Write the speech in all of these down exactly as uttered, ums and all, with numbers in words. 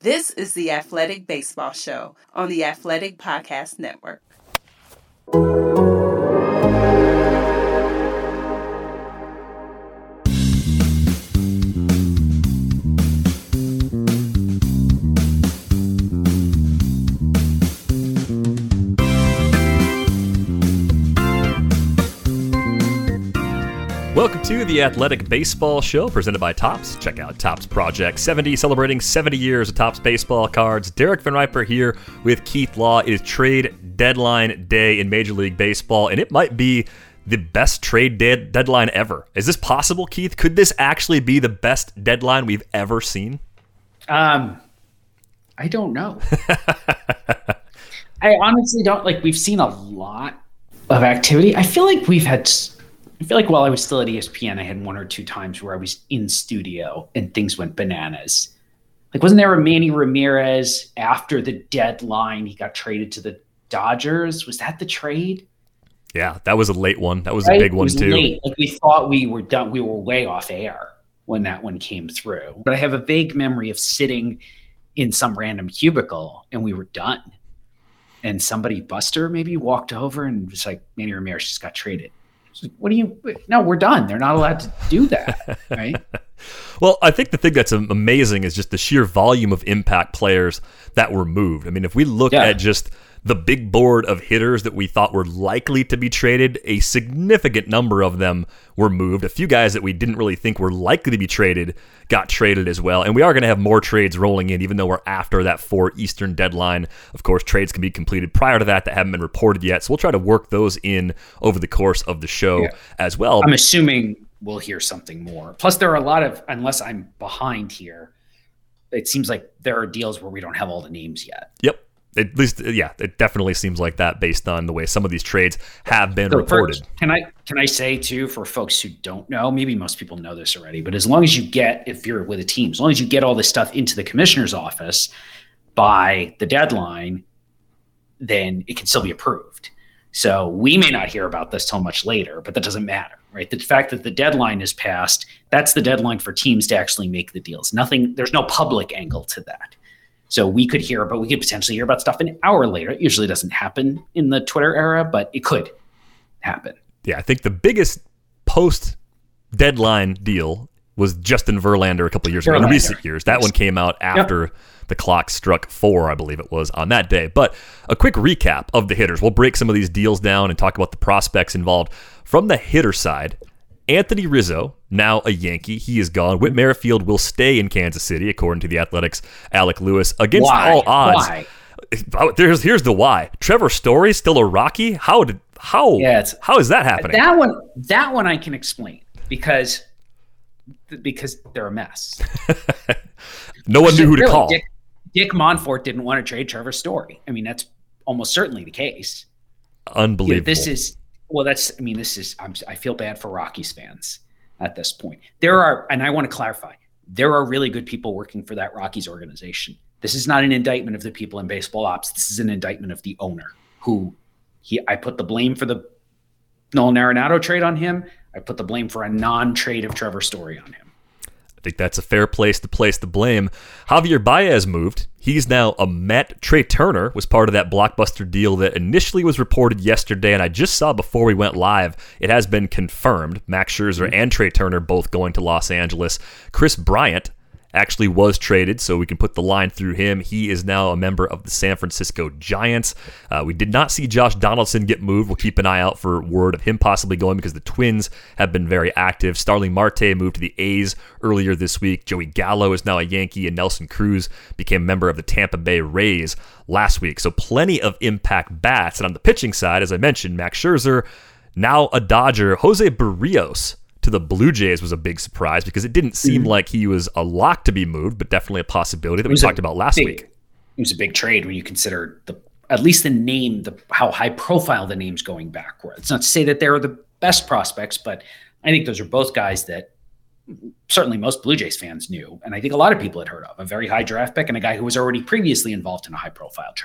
This is the Athletic Baseball Show on the Athletic Podcast Network. Welcome to the Athletic Baseball Show presented by Topps. Check out Topps Project seventy, celebrating seventy years of Topps baseball cards. Derek Van Riper here with Keith Law. It is trade deadline day in Major League Baseball, and it might be the best trade de- deadline ever. Is this possible, Keith? Could this actually be the best deadline we've ever seen? Um, I don't know. I honestly don't. Like, we've seen a lot of activity. I feel like we've had... I feel like while I was still at E S P N, I had one or two times where I was in studio and things went bananas. Like, wasn't there a Manny Ramirez after the deadline? He got traded to the Dodgers. Was that the trade? Yeah, that was a late one. That was right? a big one too. Late. Like, we thought we were done. We were way off air when that one came through. But I have a vague memory of sitting in some random cubicle and we were done. And somebody, Buster, maybe walked over and was like, Manny Ramirez just got traded. What do you – no, we're done. They're not allowed to do that, right? Well, I think the thing that's amazing is just the sheer volume of impact players that were moved. I mean, if we look yeah. at just the big board of hitters that we thought were likely to be traded, a significant number of them were moved. A few guys that we didn't really think were likely to be traded got traded as well. And we are going to have more trades rolling in, even though we're after that four Eastern deadline. Of course, trades can be completed prior to that that haven't been reported yet. So we'll try to work those in over the course of the show yeah. as well. I'm assuming we'll hear something more. Plus, there are a lot of, unless I'm behind here, it seems like there are deals where we don't have all the names yet. Yep. At least, yeah, it definitely seems like that based on the way some of these trades have been so reported. First, can I can I say, too, for folks who don't know, maybe most people know this already, but as long as you get, if you're with a team, as long as you get all this stuff into the commissioner's office by the deadline, then it can still be approved. So we may not hear about this till much later, but that doesn't matter, right? The fact that the deadline is passed, that's the deadline for teams to actually make the deals. Nothing, there's no public angle to that. So we could hear, but we could potentially hear about stuff an hour later. It usually doesn't happen in the Twitter era, but it could happen. Yeah, I think the biggest post-deadline deal was Justin Verlander a couple of years Verlander. ago. In recent years, that yes. one came out after yep. the clock struck four, I believe it was, on that day. But a quick recap of the hitters. We'll break some of these deals down and talk about the prospects involved. From the hitter side, Anthony Rizzo, now a Yankee. He is gone. Whit Merrifield will stay in Kansas City, according to the Athletics' Alec Lewis. Against why? all odds. Why? There's here's the why. Trevor Story still a Rocky? How did how yeah, how is that happening? That one that one I can explain because because they're a mess. No one knew who to really, call. Dick, Dick Monfort didn't want to trade Trevor Story. I mean, that's almost certainly the case. Unbelievable. You know, this is Well, that's, I mean, this is, I'm, I feel bad for Rockies fans at this point. There are, and I want to clarify, there are really good people working for that Rockies organization. This is not an indictment of the people in baseball ops. This is an indictment of the owner who he, I put the blame for the Nolan Arenado trade on him. I put the blame for a non-trade of Trevor Story on him. I think that's a fair place to place the blame. Javier Baez moved. He's now a Met. Trey Turner was part of that blockbuster deal that initially was reported yesterday, and I just saw before we went live, it has been confirmed. Max Scherzer and Trey Turner both going to Los Angeles. Chris Bryant actually was traded, so we can put the line through him. He is now a member of the San Francisco Giants. Uh, we did not see Josh Donaldson get moved. We'll keep an eye out for word of him possibly going because the Twins have been very active. Starling Marte moved to the A's earlier this week. Joey Gallo is now a Yankee, and Nelson Cruz became a member of the Tampa Bay Rays last week. So plenty of impact bats. And on the pitching side, as I mentioned, Max Scherzer, now a Dodger. Jose Barrios to the Blue Jays was a big surprise because it didn't seem mm-hmm. like he was a lock to be moved, but definitely a possibility that we talked about last big, week. It was a big trade when you consider the at least the name, the how high profile the names going backward. It's not to say that they're the best prospects, but I think those are both guys that certainly most Blue Jays fans knew, and I think a lot of people had heard of. A very high draft pick and a guy who was already previously involved in a high profile trade.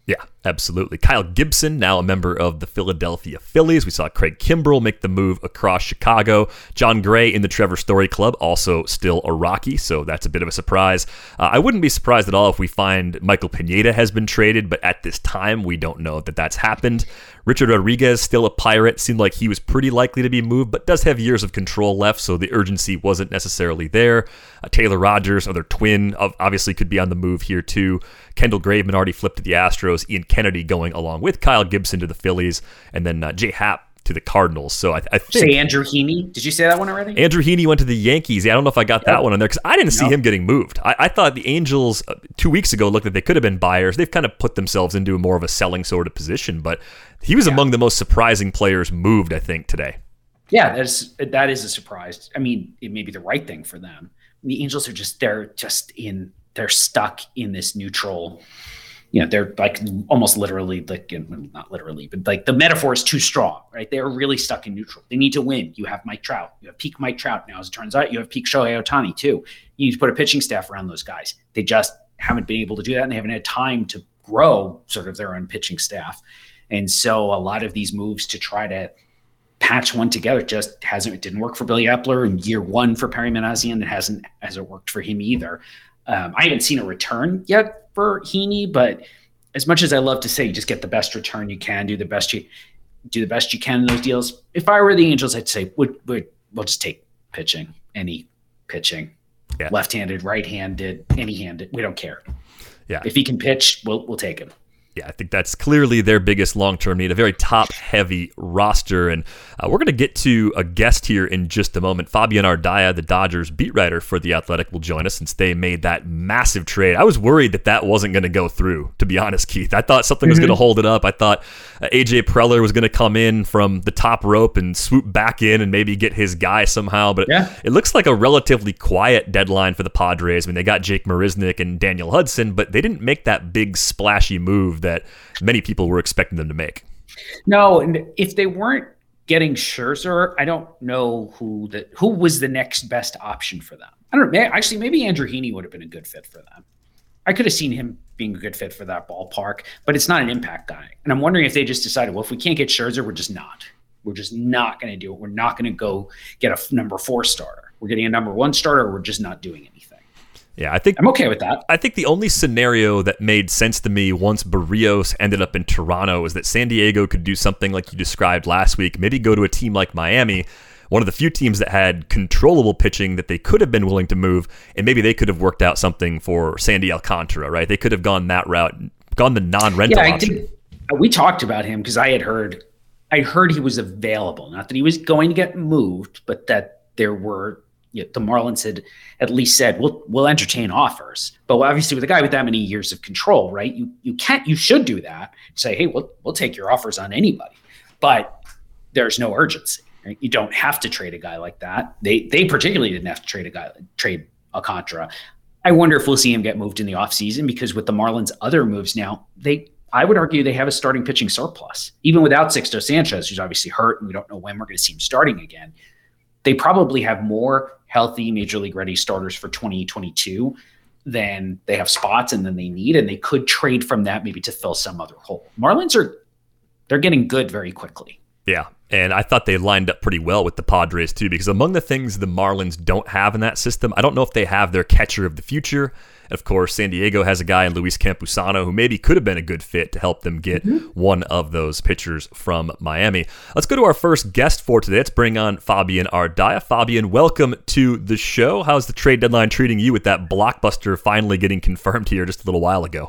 Yeah, absolutely. Kyle Gibson, now a member of the Philadelphia Phillies. We saw Craig Kimbrell make the move across Chicago. John Gray in the Trevor Story Club, also still a Rocky, so that's a bit of a surprise. Uh, I wouldn't be surprised at all if we find Michael Pineda has been traded, but at this time, we don't know that that's happened. Richard Rodriguez, still a Pirate, seemed like he was pretty likely to be moved, but does have years of control left, so the urgency wasn't necessarily there. Uh, Taylor Rogers, other twin, obviously could be on the move here too. Kendall Graveman already flipped to the Astros. Ian Kennedy going along with Kyle Gibson to the Phillies, and then uh, Jay Happ to the Cardinals. So I, I think... Say Andrew Heaney. Did you say that one already? Andrew Heaney went to the Yankees. Yeah, I don't know if I got yep. that one on there because I didn't see nope. him getting moved. I, I thought the Angels uh, two weeks ago looked like they could have been buyers. They've kind of put themselves into more of a selling sort of position, but he was yeah. among the most surprising players moved, I think, today. Yeah, that's that is a surprise. I mean, it may be the right thing for them. The Angels are just they're just in they're stuck in this neutral. You know, they're like almost literally, like not literally, but like the metaphor is too strong, right? They're really stuck in neutral. They need to win. You have Mike Trout. You have peak Mike Trout. Now, as it turns out, you have peak Shohei Ohtani too. You need to put a pitching staff around those guys. They just haven't been able to do that, and they haven't had time to grow sort of their own pitching staff. And so a lot of these moves to try to patch one together just hasn't, it didn't work for Billy Epler in year one for Perry Manassian. It hasn't, hasn't worked for him either. Um, I haven't seen a return yet for Heaney, but as much as I love to say, just get the best return you can, do the best you do the best you can in those deals. If I were the Angels, I'd say would would we'll just take pitching, any pitching, yeah. left-handed, right-handed, any-handed. We don't care. Yeah, if he can pitch, we'll we'll take him. Yeah, I think that's clearly their biggest long-term need, a very top-heavy roster. And uh, we're going to get to a guest here in just a moment. Fabian Ardaya, the Dodgers beat writer for The Athletic, will join us since they made that massive trade. I was worried that that wasn't going to go through, to be honest, Keith. I thought something was mm-hmm. going to hold it up. I thought uh, A J Preller was going to come in from the top rope and swoop back in and maybe get his guy somehow. But yeah. it looks like a relatively quiet deadline for the Padres. I mean, they got Jake Marisnick and Daniel Hudson, but they didn't make that big splashy move that many people were expecting them to make. No, and if they weren't getting Scherzer, I don't know who the who was the next best option for them. I don't know. Actually, maybe Andrew Heaney would have been a good fit for them. I could have seen him being a good fit for that ballpark, but it's not an impact guy. And I'm wondering if they just decided, well, if we can't get Scherzer, we're just not. We're just not going to do it. We're not going to go get a number four starter. We're getting a number one starter. Or we're just not doing anything. Yeah, I think I'm okay with that. I think the only scenario that made sense to me once Barrios ended up in Toronto is that San Diego could do something like you described last week, maybe go to a team like Miami, one of the few teams that had controllable pitching that they could have been willing to move, and maybe they could have worked out something for Sandy Alcantara, right? They could have gone that route, gone the non-rental yeah, I option. Think, we talked about him because I had heard, I heard he was available. Not that he was going to get moved, but that there were. You know, the Marlins had at least said, we'll we'll entertain offers. But obviously with a guy with that many years of control, right, you you can't, you should do that. Say, hey, we'll, we'll take your offers on anybody. But there's no urgency. Right? You don't have to trade a guy like that. They they particularly didn't have to trade a guy, trade Alcantara. I wonder if we'll see him get moved in the offseason because with the Marlins' other moves now, they I would argue they have a starting pitching surplus. Even without Sixto Sanchez, who's obviously hurt, and we don't know when we're going to see him starting again. They probably have more healthy major league ready starters for twenty twenty-two than they have spots and then they need, and they could trade from that maybe to fill some other hole. Marlins are, they're getting good very quickly. Yeah. And I thought they lined up pretty well with the Padres too, because among the things the Marlins don't have in that system, I don't know if they have their catcher of the future. Of course, San Diego has a guy in Luis Campusano who maybe could have been a good fit to help them get mm-hmm. one of those pitchers from Miami. Let's go to our first guest for today. Let's bring on Fabian Ardaya. Fabian, welcome to the show. How's the trade deadline treating you with that blockbuster finally getting confirmed here just a little while ago?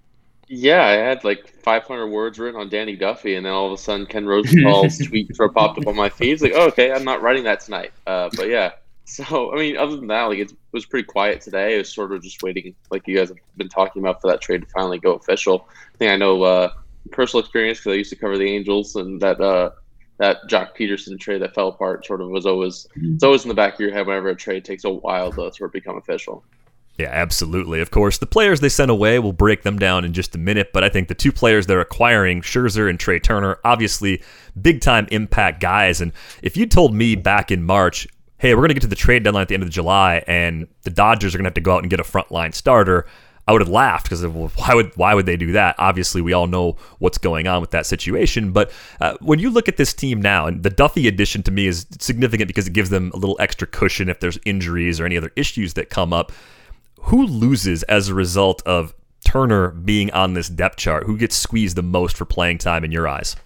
Yeah, I had like five hundred words written on Danny Duffy, and then all of a sudden Ken Rosenthal's tweet sort of popped up on my feed. It's like, oh, okay, I'm not writing that tonight. Uh, but yeah. So, I mean, other than that, like it was pretty quiet today. It was sort of just waiting, like you guys have been talking about, for that trade to finally go official. I think I know uh, personal experience because I used to cover the Angels, and that uh, that Jock Peterson trade that fell apart sort of was always it's always in the back of your head whenever a trade takes a while to sort of become official. Yeah, absolutely. Of course, the players they sent away, we'll break them down in just a minute, but I think the two players they're acquiring, Scherzer and Trey Turner, obviously big-time impact guys. And if you told me back in March, hey, we're going to get to the trade deadline at the end of July, and the Dodgers are going to have to go out and get a frontline starter, I would have laughed because well, why would why would they do that? Obviously, we all know what's going on with that situation. But uh, when you look at this team now, and the Duffy addition to me is significant because it gives them a little extra cushion if there's injuries or any other issues that come up. Who loses as a result of Turner being on this depth chart? Who gets squeezed the most for playing time in your eyes?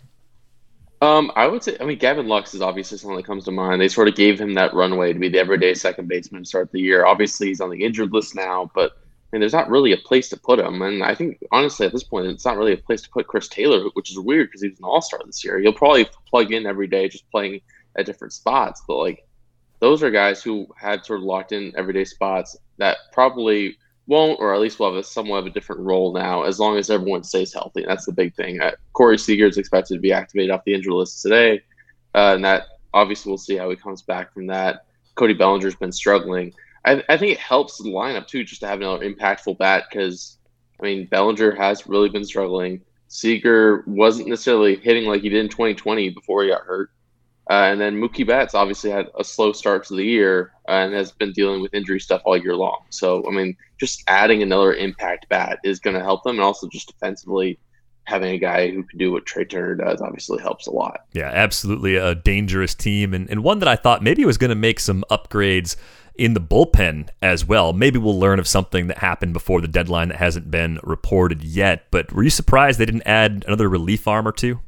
Um, I would say, I mean, Gavin Lux is obviously someone that comes to mind. They sort of gave him that runway to be the everyday second baseman to start the year. Obviously, he's on the injured list now, but I mean, there's not really a place to put him. And I think, honestly, at this point, it's not really a place to put Chris Taylor, which is weird because he was an all-star this year. He'll probably plug in every day just playing at different spots. But, like, those are guys who had sort of locked in everyday spots that probably won't, or at least will have a somewhat of a different role now, as long as everyone stays healthy. And that's the big thing. Uh, Corey Seager is expected to be activated off the injury list today, uh, and that obviously we'll see how he comes back from that. Cody Bellinger's been struggling. I, I think it helps the lineup too, just to have another impactful bat, because I mean Bellinger has really been struggling. Seager wasn't necessarily hitting like he did in twenty twenty before he got hurt. Uh, and then Mookie Betts obviously had a slow start to the year uh, and has been dealing with injury stuff all year long. So, I mean, just adding another impact bat is going to help them. And also just defensively, having a guy who can do what Trey Turner does obviously helps a lot. Yeah, absolutely a dangerous team. And, and one that I thought maybe was going to make some upgrades in the bullpen as well. Maybe we'll learn of something that happened before the deadline that hasn't been reported yet. But were you surprised they didn't add another relief arm or two?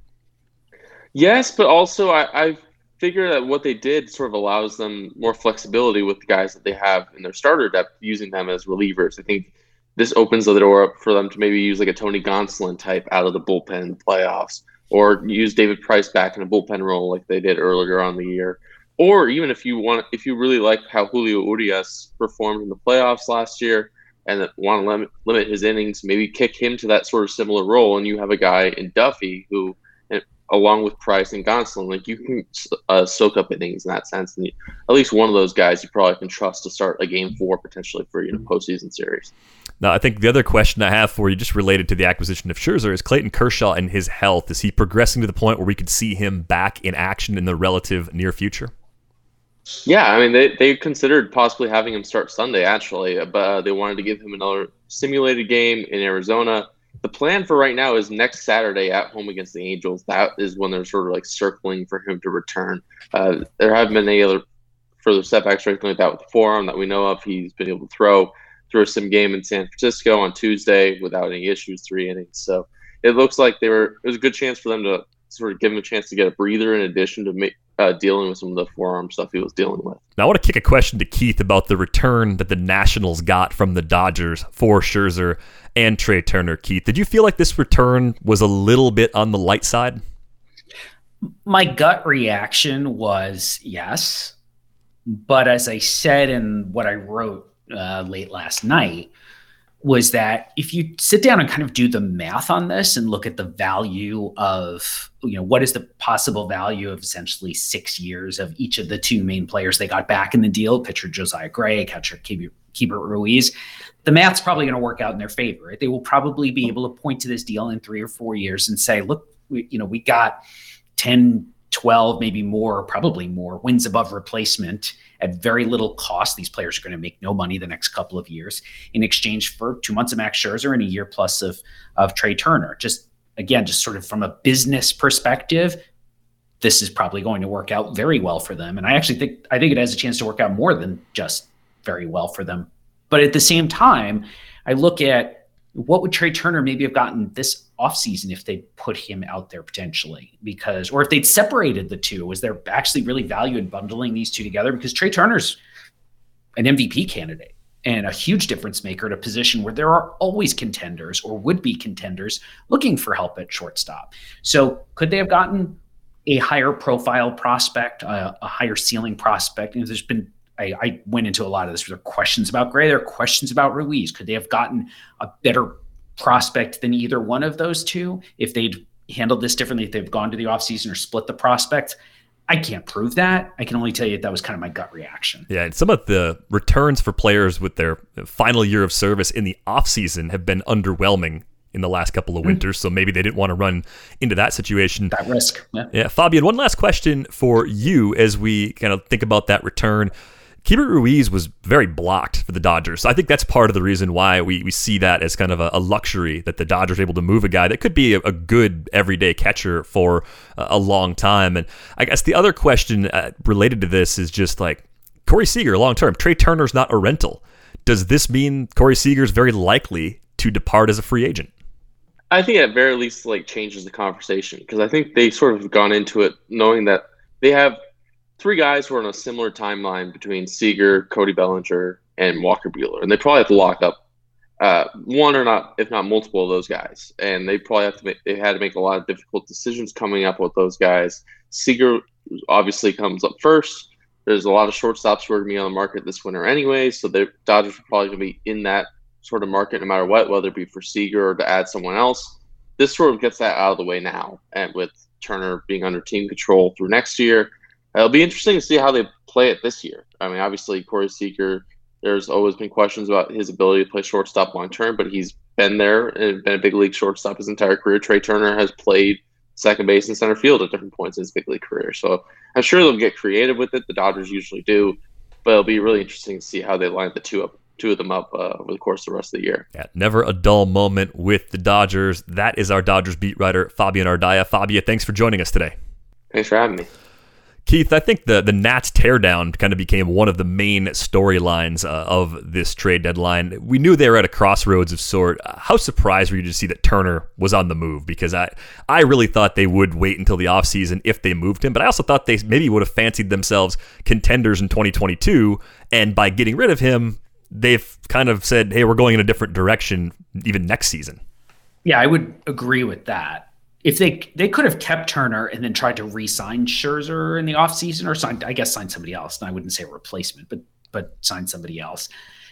Yes, but also I, I figure that what they did sort of allows them more flexibility with the guys that they have in their starter depth, using them as relievers. I think this opens the door up for them to maybe use like a Tony Gonsolin type out of the bullpen in the playoffs, or use David Price back in a bullpen role like they did earlier on the year. Or even if you want, if you really like how Julio Urias performed in the playoffs last year and want to limit, limit his innings, maybe kick him to that sort of similar role, and you have a guy in Duffy who, along with Price and Gonsolin, like you can uh, soak up innings in that sense. And you, at least one of those guys you probably can trust to start a game four potentially for, you know, postseason series. Now, I think the other question I have for you, just related to the acquisition of Scherzer, is Clayton Kershaw and his health. Is he progressing to the point where we could see him back in action in the relative near future? Yeah, I mean, they, they considered possibly having him start Sunday, actually, but uh, they wanted to give him another simulated game in Arizona. The plan for right now is next Saturday at home against the Angels. That is when they're sort of like circling for him to return. Uh, there haven't been any other further setbacks or anything like that with the forearm that we know of. He's been able to throw through a sim game in San Francisco on Tuesday without any issues, three innings. So it looks like they were. It was a good chance for them to sort of give him a chance to get a breather in addition to make, uh, dealing with some of the forearm stuff he was dealing with. Now I want to kick a question to Keith about the return that the Nationals got from the Dodgers for Scherzer and Trey Turner. Keith, did you feel like this return was a little bit on the light side? My gut reaction was yes. But as I said in what I wrote uh, late last night, was that if you sit down and kind of do the math on this and look at the value of, you know, what is the possible value of essentially six years of each of the two main players they got back in the deal, pitcher Josiah Gray, catcher Keibert Ruiz, the math's probably going to work out in their favor. Right? They will probably be able to point to this deal in three or four years and say, look, we, you know, we got ten, twelve, maybe more, probably more wins above replacement at very little cost. These players are going to make no money the next couple of years in exchange for two months of Max Scherzer and a year plus of, of Trey Turner. Just, again, just sort of from a business perspective, this is probably going to work out very well for them. And I actually think, I think it has a chance to work out more than just very well for them. But at the same time, I look at what would Trey Turner maybe have gotten this offseason if they put him out there potentially, because, or if they'd separated the two, was there actually really value in bundling these two together? Because Trey Turner's an M V P candidate and a huge difference maker at a position where there are always contenders or would be contenders looking for help at shortstop. So could they have gotten a higher profile prospect, a, a higher ceiling prospect? And there's been, I, I went into a lot of this. There are questions about Gray. There are questions about Ruiz. Could they have gotten a better prospect than either one of those two if they'd handled this differently, if they've gone to the offseason or split the prospect? I can't prove that. I can only tell you that was kind of my gut reaction. Yeah, and some of the returns for players with their final year of service in the offseason have been underwhelming in the last couple of winters, mm-hmm. so maybe they didn't want to run into that situation. That risk. Yeah. Yeah, Fabian, one last question for you as we kind of think about that return. Keibert Ruiz was very blocked for the Dodgers. So I think that's part of the reason why we, we see that as kind of a, a luxury, that the Dodgers are able to move a guy that could be a, a good everyday catcher for a, a long time. And I guess the other question uh, related to this is just like Corey Seager long term. Trey Turner's not a rental. Does this mean Corey Seager's very likely to depart as a free agent? I think at very least like changes the conversation, because I think they sort of gone into it knowing that they have three guys who are on a similar timeline between Seager, Cody Bellinger, and Walker Buehler, and they probably have to lock up uh, one or not, if not multiple of those guys. And they probably have to make, they had to make a lot of difficult decisions coming up with those guys. Seager obviously comes up first. There's a lot of shortstops who are going to be on the market this winter anyway, so the Dodgers are probably going to be in that sort of market no matter what, whether it be for Seager or to add someone else. This sort of gets that out of the way now, and with Turner being under team control through next year. It'll be interesting to see how they play it this year. I mean, obviously, Corey Seager, there's always been questions about his ability to play shortstop long term, but he's been there and been a big league shortstop his entire career. Trey Turner has played second base and center field at different points in his big league career. So I'm sure they'll get creative with it. The Dodgers usually do, but it'll be really interesting to see how they line the two up. two of them up uh, over the course of the rest of the year. Yeah, never a dull moment with the Dodgers. That is our Dodgers beat writer, Fabian Ardaya. Fabio, thanks for joining us today. Thanks for having me. Keith, I think the, the Nats teardown kind of became one of the main storylines uh, of this trade deadline. We knew they were at a crossroads of sort. How surprised were you to see that Turner was on the move? Because I, I really thought they would wait until the offseason if they moved him, but I also thought they maybe would have fancied themselves contenders in twenty twenty-two, and by getting rid of him, they've kind of said, hey, we're going in a different direction even next season. Yeah, I would agree with that. If they they could have kept Turner and then tried to re-sign Scherzer in the offseason, or signed, I guess sign somebody else. And I wouldn't say a replacement, but but sign somebody else.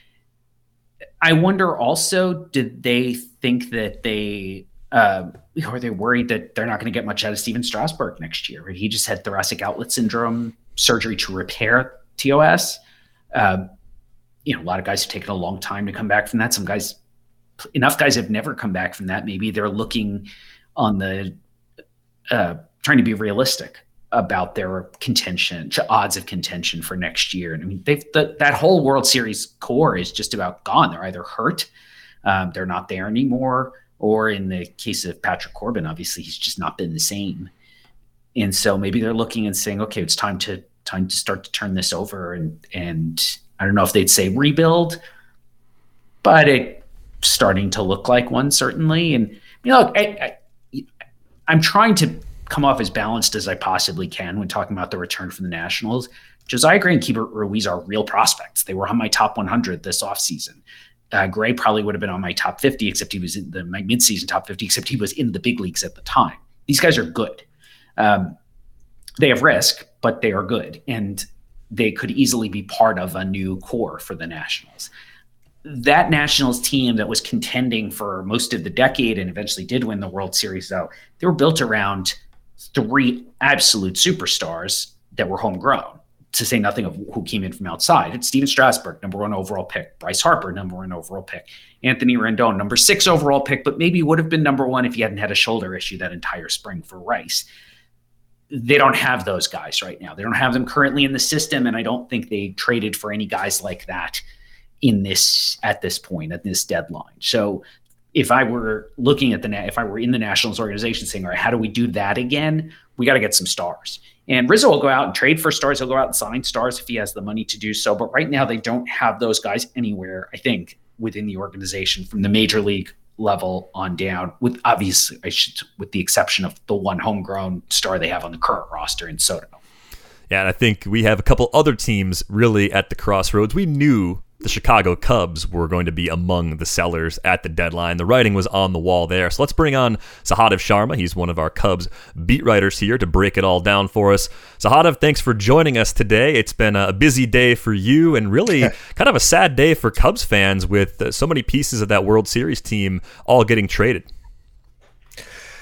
I wonder also, did they think that they uh, are they worried that they're not going to get much out of Steven Strasburg next year? He just had thoracic outlet syndrome surgery to repair T O S. Um, you know, a lot of guys have taken a long time to come back from that. Some guys, enough guys have never come back from that. Maybe they're looking on the, uh, trying to be realistic about their contention, odds of contention for next year. And I mean, they've, the, that whole World Series core is just about gone. They're either hurt, um, they're not there anymore, or in the case of Patrick Corbin, obviously he's just not been the same. And so maybe they're looking and saying, okay, it's time to, time to start to turn this over. And, and I don't know if they'd say rebuild, but it's starting to look like one, certainly. And, you know, look, I, I, I'm trying to come off as balanced as I possibly can when talking about the return from the Nationals. Josiah Gray and Keibert Ruiz are real prospects. They were on my top one hundred this offseason. Uh, Gray probably would have been on my top fifty, except he was in the my midseason top fifty, except he was in the big leagues at the time. These guys are good. Um, they have risk, but they are good. And they could easily be part of a new core for the Nationals. That Nationals team that was contending for most of the decade and eventually did win the World Series, though, they were built around three absolute superstars that were homegrown, to say nothing of who came in from outside. It's Steven Strasburg, number one overall pick. Bryce Harper, number one overall pick. Anthony Rendon, number six overall pick, but maybe would have been number one if he hadn't had a shoulder issue that entire spring for Rice. They don't have those guys right now. They don't have them currently in the system, and I don't think they traded for any guys like that in this at this point, at this deadline. So if I were looking at the, if I were in the Nationals organization saying, all right, how do we do that again? We got to get some stars. And Rizzo will go out and trade for stars. He'll go out and sign stars if he has the money to do so. But right now they don't have those guys anywhere, I think, within the organization from the major league level on down, with obviously, I should, with the exception of the one homegrown star they have on the current roster in Soto. Yeah, and I think we have a couple other teams really at the crossroads. We knew the Chicago Cubs were going to be among the sellers at the deadline. The writing was on the wall there. So let's bring on Sahadev Sharma. He's one of our Cubs beat writers here to break it all down for us. Sahadev, thanks for joining us today. It's been a busy day for you and really kind of a sad day for Cubs fans with so many pieces of that World Series team all getting traded.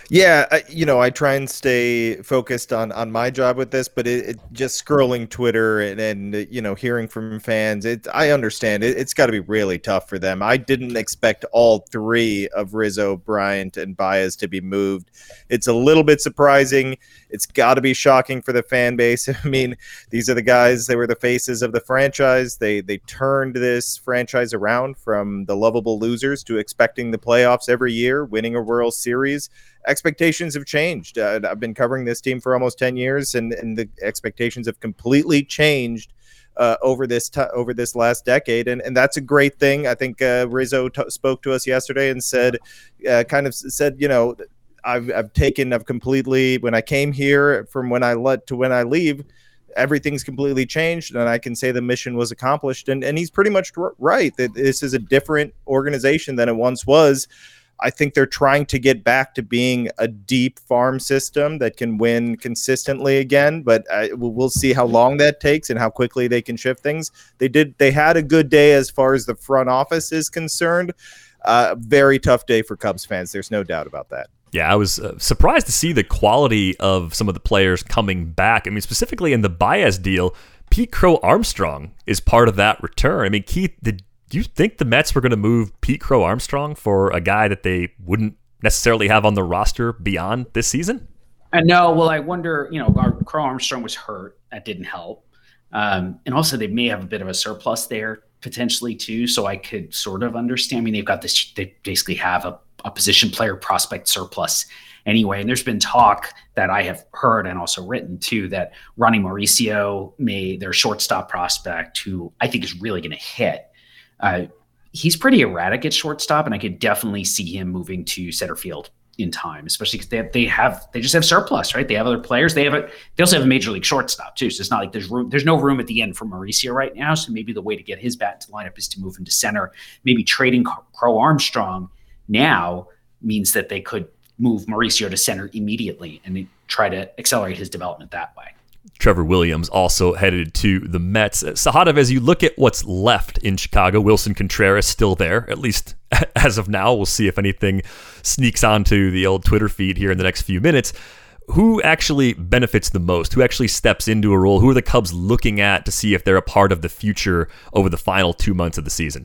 Yeah, I, you know, I try and stay focused on, on my job with this, but it, it just scrolling Twitter and, and you know, hearing from fans, it, I understand it, it's got to be really tough for them. I didn't expect all three of Rizzo, Bryant, and Baez to be moved. It's a little bit surprising. It's got to be shocking for the fan base. I mean, these are the guys, they were the faces of the franchise. They they turned this franchise around from the lovable losers to expecting the playoffs every year, winning a World Series. Expectations have changed. Uh, I've been covering this team for almost ten years, and, and the expectations have completely changed uh, over this t- over this last decade, and, and that's a great thing. I think uh, Rizzo t- spoke to us yesterday and said, uh, kind of said, you know, I've I've taken, I've completely, when I came here from when I let to when I leave, everything's completely changed, and I can say the mission was accomplished. And and he's pretty much right that this is a different organization than it once was. I think they're trying to get back to being a deep farm system that can win consistently again, but uh, we'll see how long that takes and how quickly they can shift things. They did. They had a good day as far as the front office is concerned. Uh, very tough day for Cubs fans. There's no doubt about that. Yeah, I was uh, surprised to see the quality of some of the players coming back. I mean, specifically in the Baez deal, Pete Crow Armstrong is part of that return. I mean, Keith, did Do you think the Mets were going to move Pete Crow Armstrong for a guy that they wouldn't necessarily have on the roster beyond this season? And no, well, I wonder, you know, our Crow Armstrong was hurt. That didn't help. Um, and also they may have a bit of a surplus there potentially too. So I could sort of understand. I mean, they've got this, they basically have a, a position player prospect surplus anyway. And there's been talk that I have heard and also written too, that Ronnie Mauricio may, their shortstop prospect, who I think is really going to hit. Uh, he's pretty erratic at shortstop, and I could definitely see him moving to center field in time, especially because they have, they have they just have surplus, right? They have other players. They have a they also have a major league shortstop too. So it's not like there's room. There's no room at the end for Mauricio right now. So maybe the way to get his bat to lineup is to move him to center. Maybe trading Crow Armstrong now means that they could move Mauricio to center immediately and try to accelerate his development that way. Trevor Williams also headed to the Mets. Sahadev, as you look at what's left in Chicago, Wilson Contreras still there, at least as of now. We'll see if anything sneaks onto the old Twitter feed here in the next few minutes. Who actually benefits the most? Who actually steps into a role? Who are the Cubs looking at to see if they're a part of the future over the final two months of the season?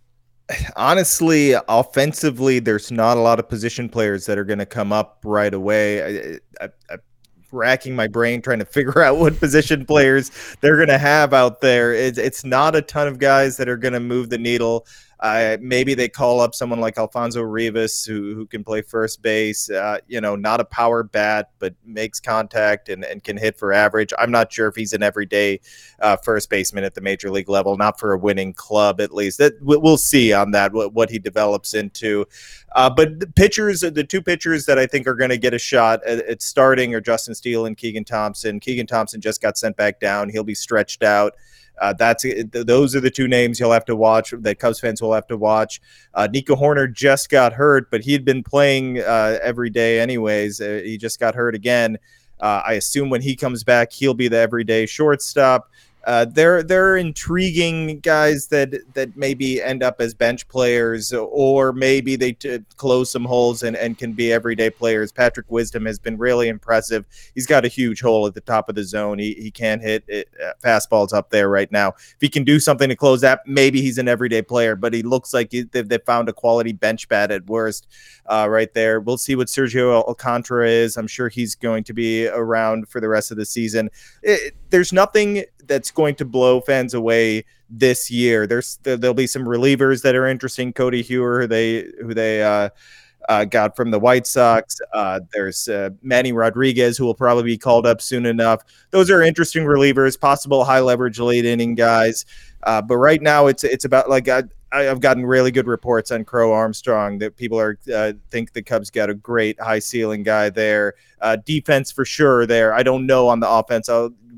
Honestly, offensively, there's not a lot of position players that are going to come up right away. I, I, I racking my brain trying to figure out what position players they're going to have out there. It's, it's not a ton of guys that are going to move the needle. Uh, maybe they call up someone like Alfonso Rivas who, who can play first base, uh, you know, not a power bat, but makes contact and, and can hit for average. I'm not sure if he's an everyday uh, first baseman at the major league level, not for a winning club, at least. That we'll see on that, what, what he develops into. Uh, but the pitchers, the two pitchers that I think are going to get a shot at, at starting are Justin Steele and Keegan Thompson. Keegan Thompson just got sent back down. He'll be stretched out. Uh, that's those are the two names you'll have to watch, that Cubs fans will have to watch. Uh, Nico Hoerner just got hurt, but he'd been playing uh, every day anyways. Uh, he just got hurt again. Uh, I assume when he comes back, he'll be the everyday shortstop. Uh, they're they're intriguing guys that that maybe end up as bench players, or maybe they t- close some holes and, and can be everyday players. Patrick Wisdom has been really impressive. He's got a huge hole at the top of the zone. He he can't hit it, uh, fastballs up there right now. If he can do something to close that, maybe he's an everyday player. But he looks like he, they've, they've found a quality bench bat at worst uh, right there. We'll see what Sergio Alcantara is. I'm sure he's going to be around for the rest of the season. It, there's nothing that's going to blow fans away this year. There's there'll be some relievers that are interesting. Cody Hewer, who they who they uh, uh, got from the White Sox. Uh, there's uh, Manny Rodriguez, who will probably be called up soon enough. Those are interesting relievers, possible high leverage late inning guys. Uh, but right now, it's it's about like I, I've gotten really good reports on Crow Armstrong that people are uh, think the Cubs got a great high ceiling guy there. Uh, defense for sure there. I don't know on the offense. I'll,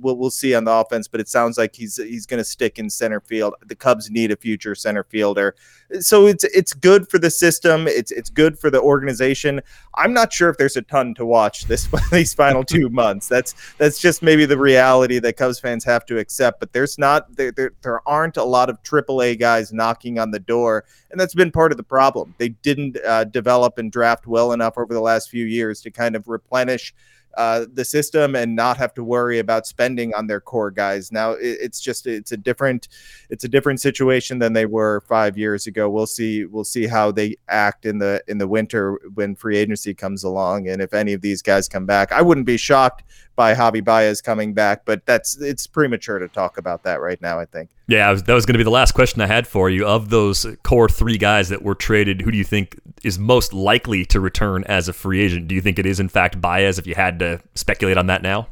we'll, we'll see on the offense, but it sounds like he's he's going to stick in center field. The Cubs need a future center fielder. So it's it's good for the system. It's it's good for the organization. I'm not sure if there's a ton to watch this these final two months. That's that's just maybe the reality that Cubs fans have to accept. But there's not there there, there aren't a lot of triple A guys knocking on the door, and that's been part of the problem. They didn't uh, develop and draft well enough over the last few years to kind of replenish Uh, the system and not have to worry about spending on their core guys. Now it, it's just it's a different it's a different situation than they were five years ago. We'll see we'll see how they act in the in the winter when free agency comes along, and if any of these guys come back. I wouldn't be shocked by Javi Baez coming back, but that's it's premature to talk about that right now, I think. Yeah, I was, that was going to be the last question I had for you. Of those core three guys that were traded, who do you think is most likely to return as a free agent? Do you think it is in fact Baez, if you had to speculate on that now?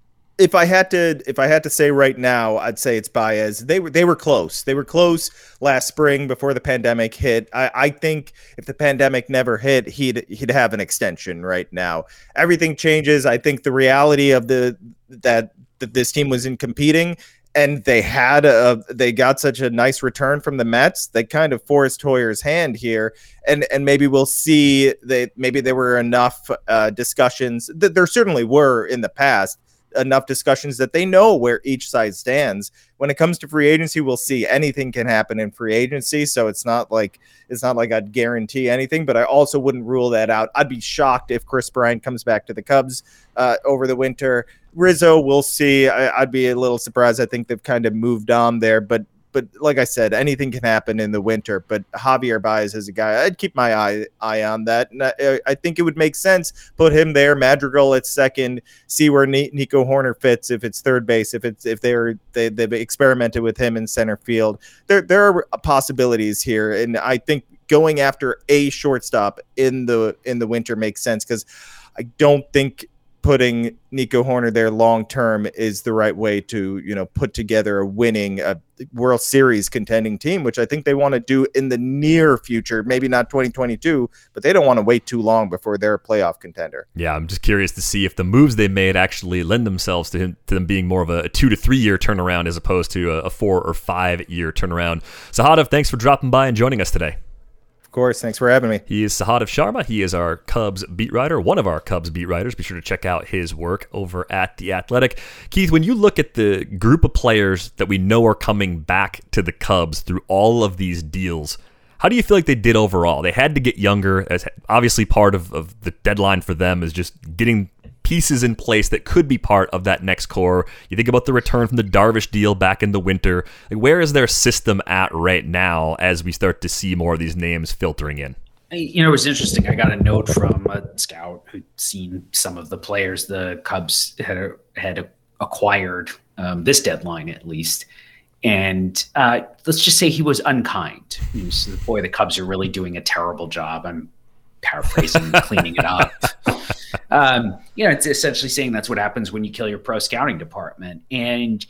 If I had to, if I had to say right now, I'd say it's Baez. They were, they were close. They were close last spring before the pandemic hit. I, I think if the pandemic never hit, he'd he'd have an extension right now. Everything changes. I think the reality of the that that this team was in competing, and they had a they got such a nice return from the Mets. They kind of forced Hoyer's hand here, and and maybe we'll see that maybe there were enough uh, discussions that there certainly were in the past. Enough discussions that they know where each side stands. When it comes to free agency, we'll see. Anything can happen in free agency, so it's not like it's not like I'd guarantee anything, but I also wouldn't rule that out. I'd be shocked if Kris Bryant comes back to the Cubs uh, over the winter. Rizzo, we'll see. I, I'd be a little surprised. I think they've kind of moved on there, but But like I said, anything can happen in the winter. But Javier Baez is a guy I'd keep my eye eye on that. And I, I think it would make sense. Put him there, Madrigal at second. See where Nico Hoerner fits. If it's third base, if it's if they're they they've experimented with him in center field. There there are possibilities here, and I think going after a shortstop in the in the winter makes sense because I don't think putting Nico Hoerner there long term is the right way to, you know, put together a winning a World Series contending team, which I think they want to do in the near future, maybe not twenty twenty-two, but they don't want to wait too long before they're a playoff contender. Yeah, I'm just curious to see if the moves they made actually lend themselves to him to them being more of a two to three year turnaround as opposed to a, a four or five year turnaround. Sahadev, thanks for dropping by and joining us today. Of course. Thanks for having me. He is Sahadev Sharma. He is our Cubs beat writer, one of our Cubs beat writers. Be sure to check out his work over at The Athletic. Keith, when you look at the group of players that we know are coming back to the Cubs through all of these deals, how do you feel like they did overall? They had to get younger. As obviously part of, of the deadline for them is just getting pieces in place that could be part of that next core. You think about the return from the Darvish deal back in the winter. Like, where is their system at right now as we start to see more of these names filtering in? You know, it was interesting. I got a note from a scout who'd seen some of the players the Cubs had had acquired um, this deadline, at least. And uh, let's just say he was unkind. He was, boy, the Cubs are really doing a terrible job. I'm paraphrasing, cleaning it up. Um, you know, it's essentially saying that's what happens when you kill your pro scouting department. And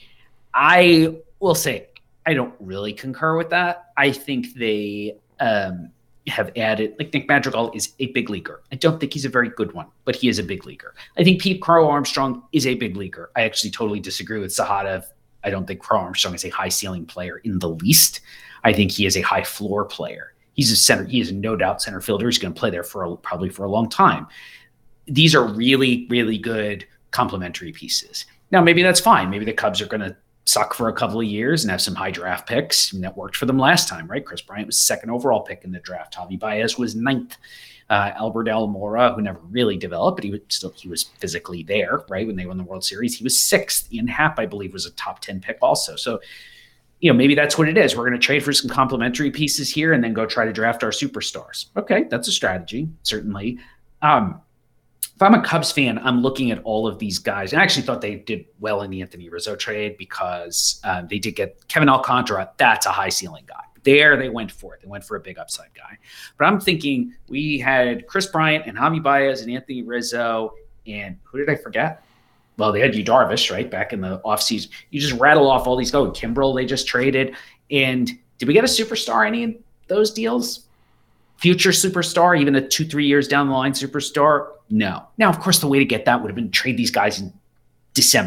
I will say, I don't really concur with that. I think they um, have added, like Nick Madrigal is a big leaguer. I don't think he's a very good one, but he is a big leaguer. I think Pete Crow Armstrong is a big leaguer. I actually totally disagree with Sahadev. I don't think Crow Armstrong is a high ceiling player in the least. I think he is a high floor player. He's a center. He is no doubt center fielder. He's going to play there for a, probably for a long time. These are really, really good complementary pieces. Now, maybe that's fine. Maybe the Cubs are going to suck for a couple of years and have some high draft picks. And that worked for them last time, right? Kris Bryant was second overall pick in the draft. Javi Baez was ninth. Uh, Albert Almora, who never really developed, but he was still he was physically there, right? When they won the World Series, he was sixth. Ian Happ, I believe, was a top ten pick also. So, you know, maybe that's what it is. We're going to trade for some complementary pieces here and then go try to draft our superstars. Okay, that's a strategy, certainly. Um, if I'm a Cubs fan, I'm looking at all of these guys. And I actually thought they did well in the Anthony Rizzo trade because um, they did get Kevin Alcantara. That's a high ceiling guy. There they went for it. They went for a big upside guy. But I'm thinking we had Kris Bryant and Javi Baez and Anthony Rizzo. And who did I forget? Well, they had Yu Darvish, right, back in the offseason. You just rattle off all these. Oh, Kimbrel, they just traded. And did we get a superstar any of those deals? Future superstar, even a two, three years down the line superstar? No. Now, of course, the way to get that would have been trade these guys in December,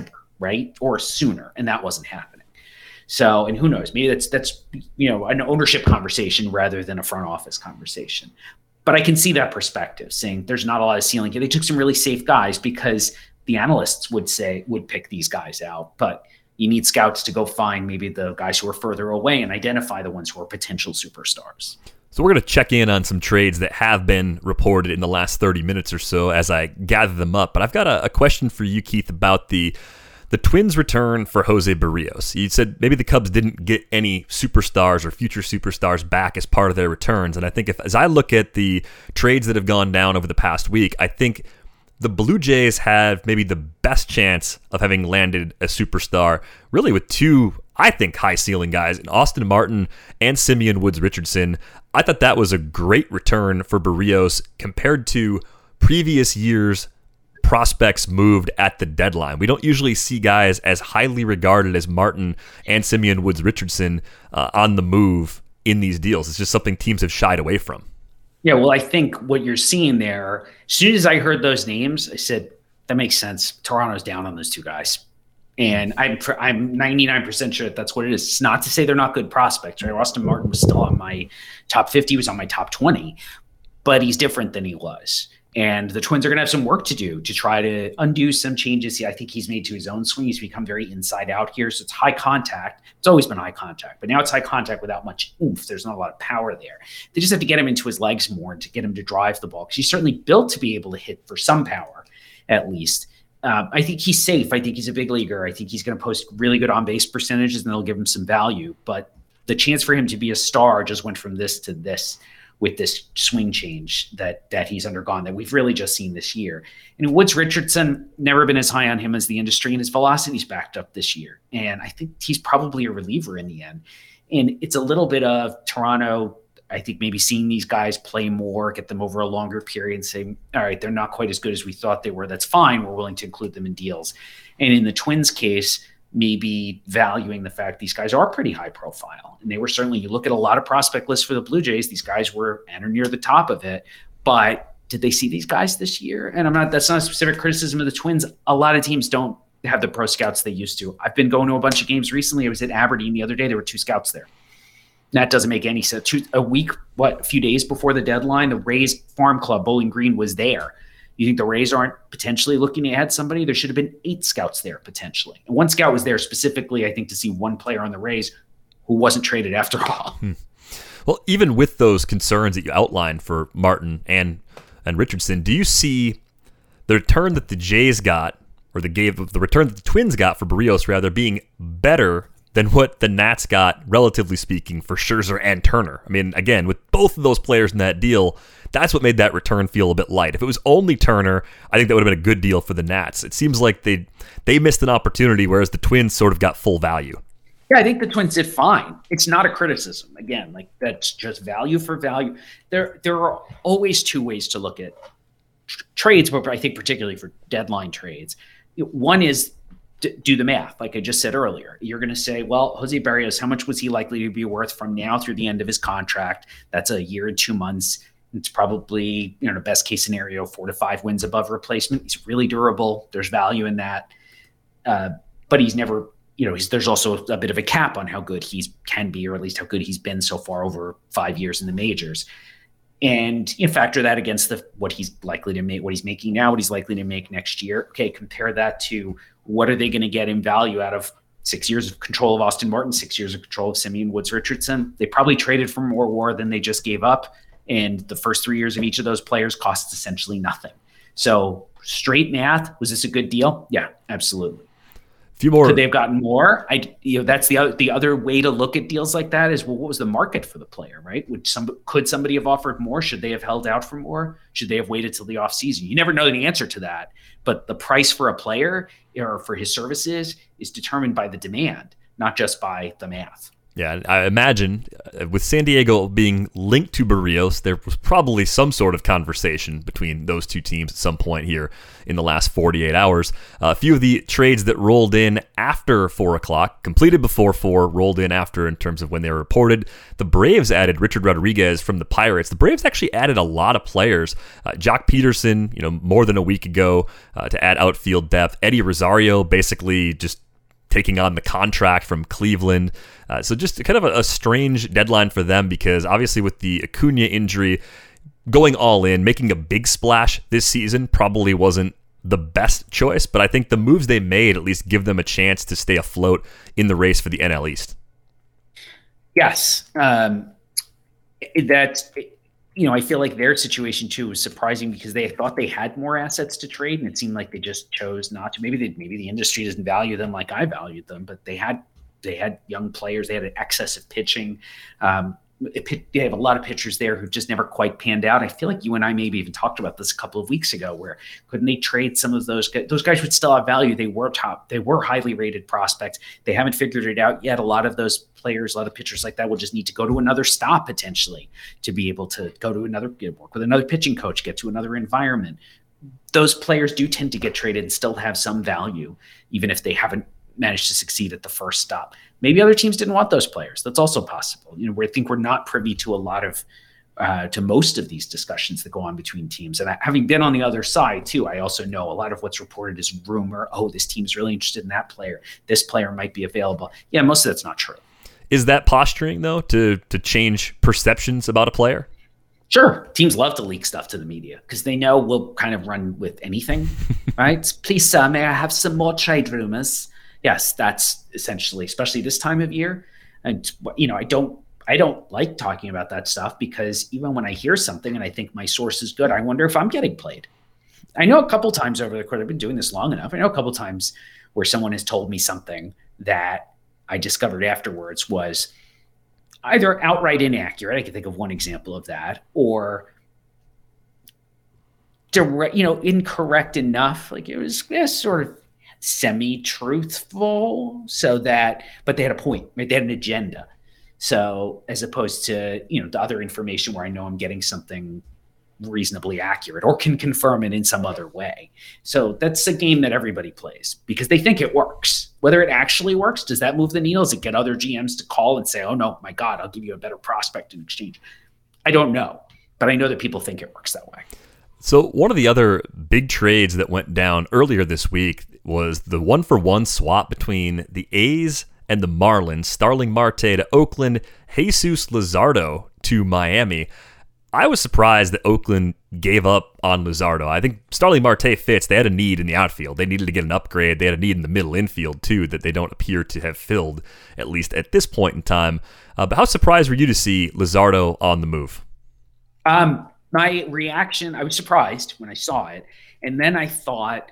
right? Or sooner, and that wasn't happening. So, and who knows, maybe that's, that's, you know, an ownership conversation rather than a front office conversation. But I can see that perspective, saying there's not a lot of ceiling here. They took some really safe guys because the analysts would say, would pick these guys out. But you need scouts to go find maybe the guys who are further away and identify the ones who are potential superstars. So we're going to check in on some trades that have been reported in the last thirty minutes or so as I gather them up. But I've got a, a question for you, Keith, about the The Twins' return for Jose Barrios. You said maybe the Cubs didn't get any superstars or future superstars back as part of their returns. And I think if, as I look at the trades that have gone down over the past week, I think the Blue Jays have maybe the best chance of having landed a superstar, really with two, I think, high ceiling guys, in Austin Martin and Simeon Woods Richardson. I thought that was a great return for Barrios compared to previous years' prospects moved at the deadline. We don't usually see guys as highly regarded as Martin and Simeon Woods Richardson uh, on the move in these deals. It's just something teams have shied away from. Yeah, well, I think what you're seeing there, as soon as I heard those names, I said, that makes sense. Toronto's down on those two guys. And I'm I'm ninety-nine percent sure that that's what it is. It's not to say they're not good prospects, right? Austin Martin was still on my top fifty, was on my top twenty, but he's different than he was. And the Twins are going to have some work to do to try to undo some changes. I think he's made to his own swing. He's become very inside out here. So it's high contact. It's always been high contact, but now it's high contact without much oomph. There's not a lot of power there. They just have to get him into his legs more and to get him to drive the ball, because he's certainly built to be able to hit for some power, at least. Um, I think he's safe. I think he's a big leaguer. I think he's going to post really good on-base percentages, and they'll give him some value. But the chance for him to be a star just went from this to this with this swing change that that he's undergone that we've really just seen this year. And Woods Richardson, never been as high on him as the industry, and his velocity's backed up this year. And I think he's probably a reliever in the end. And it's a little bit of Toronto, I think, maybe seeing these guys play more, get them over a longer period and say, all right, they're not quite as good as we thought they were. That's fine. We're willing to include them in deals. And in the Twins case, maybe valuing the fact these guys are pretty high profile. And they were certainly, you look at a lot of prospect lists for the Blue Jays, these guys were at or near the top of it. But did they see these guys this year? And I'm not, that's not a specific criticism of the Twins. A lot of teams don't have the pro scouts they used to. I've been going to a bunch of games recently. I was at Aberdeen the other day. There were two scouts there. That doesn't make any sense. Two, a week, what, a few days before the deadline, the Rays Farm Club, Bowling Green, was there. You think the Rays aren't potentially looking to add somebody? There should have been eight scouts there potentially. And one scout was there specifically, I think, to see one player on the Rays who wasn't traded after all. Hmm. Well, even with those concerns that you outlined for Martin and and Richardson, do you see the return that the Jays got, or the gave the return that the Twins got for Barrios, rather, being better than what the Nats got, relatively speaking, for Scherzer and Turner? I mean, again, with both of those players in that deal, that's what made that return feel a bit light. If it was only Turner, I think that would have been a good deal for the Nats. It seems like they they missed an opportunity, whereas the Twins sort of got full value. Yeah, I think the Twins did fine. It's not a criticism. Again, like, that's just value for value. There, there are always two ways to look at tr- trades, but I think particularly for deadline trades. One is d- do the math, like I just said earlier. You're going to say, well, Jose Barrios, how much was he likely to be worth from now through the end of his contract? That's a year and two months. It's probably, you know, the best case scenario, four to five wins above replacement. He's really durable. There's value in that. Uh, but he's never, you know, he's, there's also a bit of a cap on how good he can be, or at least how good he's been so far over five years in the majors. And you factor that against the what he's likely to make, what he's making now, what he's likely to make next year. Okay, compare that to what are they going to get in value out of six years of control of Austin Martin, six years of control of Simeon Woods Richardson. They probably traded for more WAR than they just gave up. And the first three years of each of those players costs essentially nothing. So straight math, was this a good deal? Yeah, absolutely. A few more. Could they have gotten more? I, you know, that's the other, the other way to look at deals like that is, well, what was the market for the player, right? Would some, could somebody have offered more? Should they have held out for more? Should they have waited till the off season? You never know the answer to that, but the price for a player or for his services is determined by the demand, not just by the math. Yeah, I imagine uh, with San Diego being linked to Barrios, there was probably some sort of conversation between those two teams at some point here in the last forty-eight hours. Uh, a few of the trades that rolled in after four o'clock, completed before four, rolled in after in terms of when they were reported. The Braves added Richard Rodriguez from the Pirates. The Braves actually added a lot of players. Uh, Jock Peterson, you know, more than a week ago uh, to add outfield depth. Eddie Rosario basically just taking on the contract from Cleveland. Uh, so just kind of a, a strange deadline for them because obviously with the Acuna injury, going all in, making a big splash this season probably wasn't the best choice, but I think the moves they made at least give them a chance to stay afloat in the race for the N L East. Yes. Um, that, you know, I feel like their situation too was surprising because they thought they had more assets to trade, and it seemed like they just chose not to. Maybe they, maybe the industry doesn't value them like I valued them, but they had they had young players. They had an excess of pitching. Um, it, they have a lot of pitchers there who just never quite panned out. I feel like you and I maybe even talked about this a couple of weeks ago, where couldn't they trade some of those guys? Those guys would still have value. They were top. They were highly rated prospects. They haven't figured it out yet. A lot of those players, a lot of pitchers like that will just need to go to another stop potentially to be able to go to another, work with another pitching coach, get to another environment. Those players do tend to get traded and still have some value, even if they haven't managed to succeed at the first stop. Maybe other teams didn't want those players. That's also possible. You know, we think we're not privy to a lot of, uh, to most of these discussions that go on between teams. And I, having been on the other side too, I also know a lot of what's reported is rumor. Oh, this team's really interested in that player. This player might be available. Yeah, most of that's not true. Is that posturing though to to change perceptions about a player? Sure. Teams love to leak stuff to the media because they know we'll kind of run with anything, right? Please, sir, may I have some more trade rumors? Yes, that's essentially, especially this time of year. And, you know, I don't, I don't like talking about that stuff because even when I hear something and I think my source is good, I wonder if I'm getting played. I know a couple times over the course, I've been doing this long enough. I know a couple times where someone has told me something that I discovered afterwards was either outright inaccurate. I can think of one example of that, or direct, you know, incorrect enough. Like it was yeah, sort of semi-truthful, so that, but they had a point, right? They had an agenda. So as opposed to, you know, the other information where I know I'm getting something reasonably accurate or can confirm it in some other way. So that's a game that everybody plays because they think it works. Whether it actually works, does that move the needle? Does it get other G Ms to call and say, oh no, my God, I'll give you a better prospect in exchange? I don't know, but I know that people think it works that way. So one of the other big trades that went down earlier this week was the one-for-one swap between the A's and the Marlins. Starling Marte to Oakland, Jesus Luzardo to Miami. I was surprised that Oakland gave up on Luzardo. I think Starling Marte fits. They had a need in the outfield. They needed to get an upgrade. They had a need in the middle infield, too, that they don't appear to have filled, at least at this point in time. Uh, but how surprised were you to see Luzardo on the move? Um, my reaction, I was surprised when I saw it. And then I thought,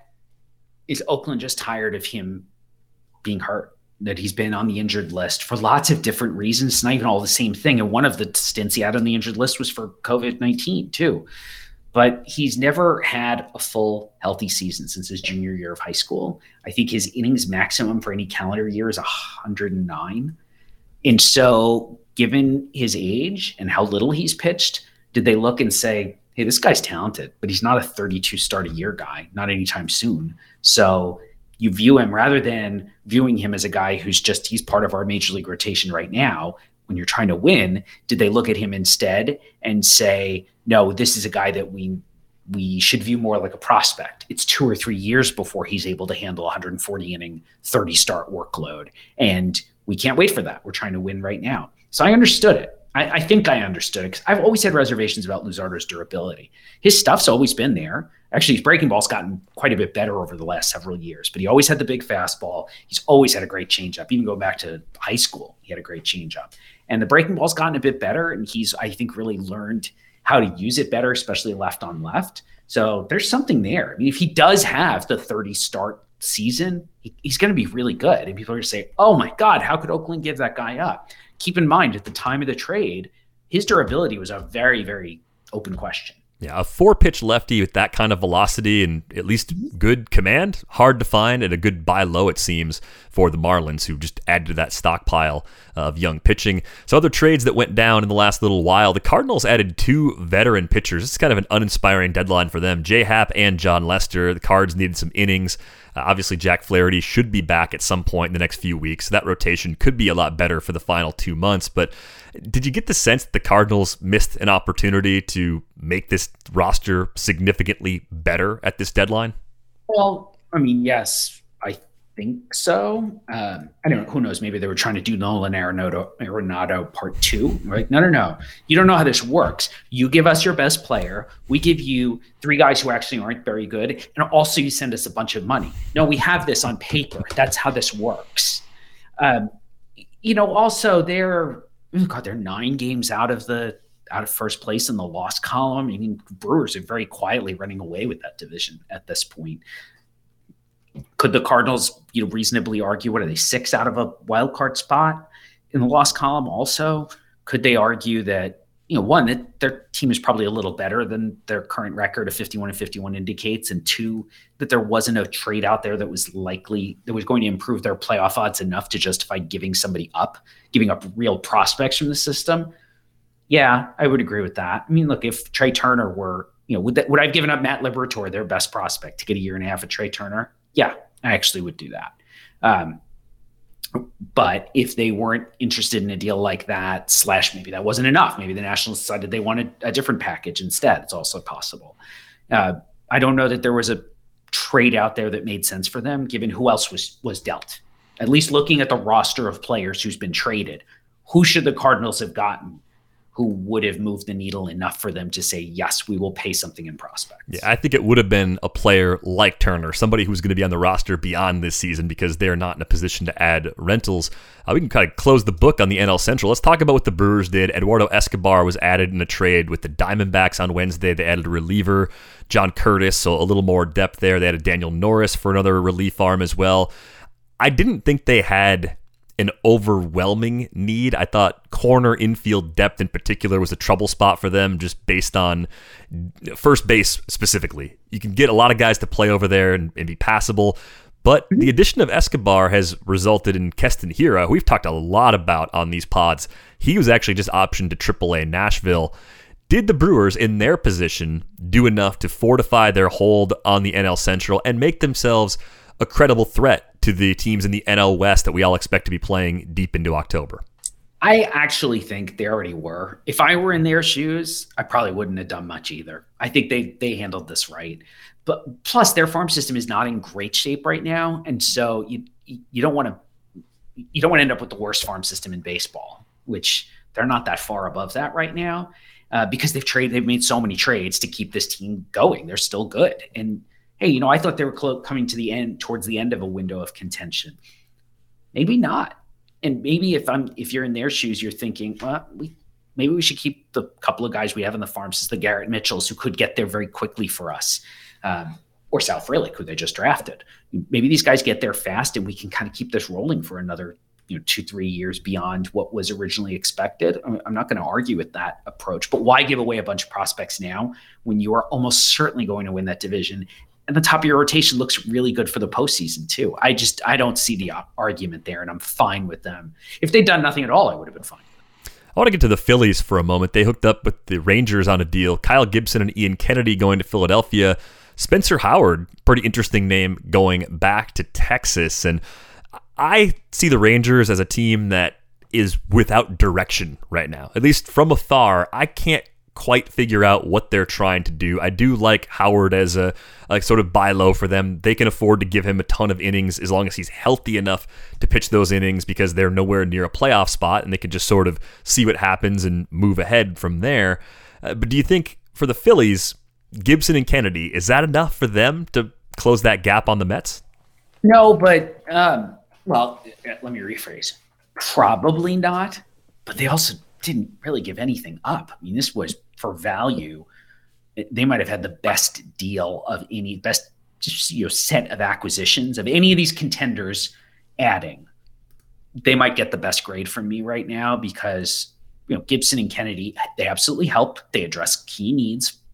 is Oakland just tired of him being hurt? That he's been on the injured list for lots of different reasons. It's not even all the same thing. And one of the stints he had on the injured list was for COVID nineteen too. But he's never had a full healthy season since his junior year of high school. I think his innings maximum for any calendar year is one hundred nine. And so given his age and how little he's pitched, did they look and say, hey, this guy's talented, but he's not a thirty-two start a year guy, not anytime soon. So you view him rather than viewing him as a guy who's just, he's part of our major league rotation right now. When you're trying to win, did they look at him instead and say, no, this is a guy that we, we should view more like a prospect. It's two or three years before he's able to handle one hundred forty inning, thirty start workload. And we can't wait for that. We're trying to win right now. So I understood it. I, I think I understood it because I've always had reservations about Luzardo's durability. His stuff's always been there. Actually, his breaking ball's gotten quite a bit better over the last several years, but he always had the big fastball. He's always had a great changeup. Even going back to high school, he had a great changeup. And the breaking ball's gotten a bit better, and he's, I think, really learned how to use it better, especially left on left. So there's something there. I mean, if he does have the thirty start season, he, he's going to be really good. And people are going to say, oh my God, how could Oakland give that guy up? Keep in mind, at the time of the trade, his durability was a very, very open question. Yeah, a four-pitch lefty with that kind of velocity and at least good command, hard to find, and a good buy low, it seems, for the Marlins, who just added to that stockpile of young pitching. So other trades that went down in the last little while, the Cardinals added two veteran pitchers. It's kind of an uninspiring deadline for them, J Happ and John Lester. The Cards needed some innings. Uh, obviously, Jack Flaherty should be back at some point in the next few weeks. So that rotation could be a lot better for the final two months. But did you get the sense that the Cardinals missed an opportunity to make this roster significantly better at this deadline? Well, I mean, yes, I think so. Um, I don't know. Who knows? Maybe they were trying to do Nolan Arenado, Arenado part two. Right? No, no, no. You don't know how this works. You give us your best player. We give you three guys who actually aren't very good. And also you send us a bunch of money. No, we have this on paper. That's how this works. Um, you know, also they're, oh God, they're nine games out of the out of first place in the loss column. I mean, Brewers are very quietly running away with that division at this point. Could the Cardinals, you know, reasonably argue, what are they, six out of a wild card spot in the loss column? Also, could they argue that, you know, one, that their team is probably a little better than their current record of fifty-one and fifty-one indicates, and two, that there wasn't a trade out there that was likely, that was going to improve their playoff odds enough to justify giving somebody up, giving up real prospects from the system? Yeah, I would agree with that. I mean, look, if Trey Turner were, you know, would that, would I have given up Matt Liberatore, their best prospect, to get a year and a half of Trey Turner? Yeah, I actually would do that. Um, but if they weren't interested in a deal like that, slash maybe that wasn't enough, maybe the Nationals decided they wanted a different package instead. It's also possible. Uh, I don't know that there was a trade out there that made sense for them, given who else was was dealt. At least looking at the roster of players who's been traded, who should the Cardinals have gotten who would have moved the needle enough for them to say, yes, we will pay something in prospects? Yeah, I think it would have been a player like Turner, somebody who's going to be on the roster beyond this season because they're not in a position to add rentals. Uh, we can kind of close the book on the N L Central. Let's talk about what the Brewers did. Eduardo Escobar was added in a trade with the Diamondbacks on Wednesday. They added a reliever, John Curtis, so a little more depth there. They added Daniel Norris for another relief arm as well. I didn't think they had an overwhelming need. I thought corner infield depth in particular was a trouble spot for them, just based on first base specifically. You can get a lot of guys to play over there and, and be passable, but the addition of Escobar has resulted in Keston Hiura, who we've talked a lot about on these pods. He was actually just optioned to triple A Nashville. Did the Brewers, in their position, do enough to fortify their hold on the N L Central and make themselves a credible threat to the teams in the N L West that we all expect to be playing deep into October? I actually think they already were. If I were in their shoes, I probably wouldn't have done much either. I think they they handled this right. But plus, their farm system is not in great shape right now, and so you you don't want to you don't want to end up with the worst farm system in baseball, which they're not that far above that right now, uh, because they've traded they've made so many trades to keep this team going. They're still good. And hey, you know, I thought they were clo- coming to the end, towards the end of a window of contention. Maybe not. And maybe if I'm, if you're in their shoes, you're thinking, well, we maybe we should keep the couple of guys we have in the farm system, the Garrett Mitchells, who could get there very quickly for us, um, or Sal Frelick, who they just drafted. Maybe these guys get there fast, and we can kind of keep this rolling for another, you know, two, three years beyond what was originally expected. I'm not going to argue with that approach, but why give away a bunch of prospects now when you are almost certainly going to win that division? And the top of your rotation looks really good for the postseason too. I just, I don't see the argument there, and I'm fine with them. If they'd done nothing at all, I would have been fine. I want to get to the Phillies for a moment. They hooked up with the Rangers on a deal. Kyle Gibson and Ian Kennedy going to Philadelphia. Spencer Howard, pretty interesting name, going back to Texas. And I see the Rangers as a team that is without direction right now. At least from afar, I can't quite figure out what they're trying to do. I do like Howard as a like sort of buy low for them. They can afford to give him a ton of innings as long as he's healthy enough to pitch those innings, because they're nowhere near a playoff spot and they can just sort of see what happens and move ahead from there. Uh, but do you think for the Phillies, Gibson and Kennedy, is that enough for them to close that gap on the Mets? No, but um, well, let me rephrase. Probably not, but they also didn't really give anything up. I mean, this was for value. They might have had the best deal of any best you know, set of acquisitions of any of these contenders adding. They might get the best grade from me right now because, you know, Gibson and Kennedy, they absolutely help. They address key needs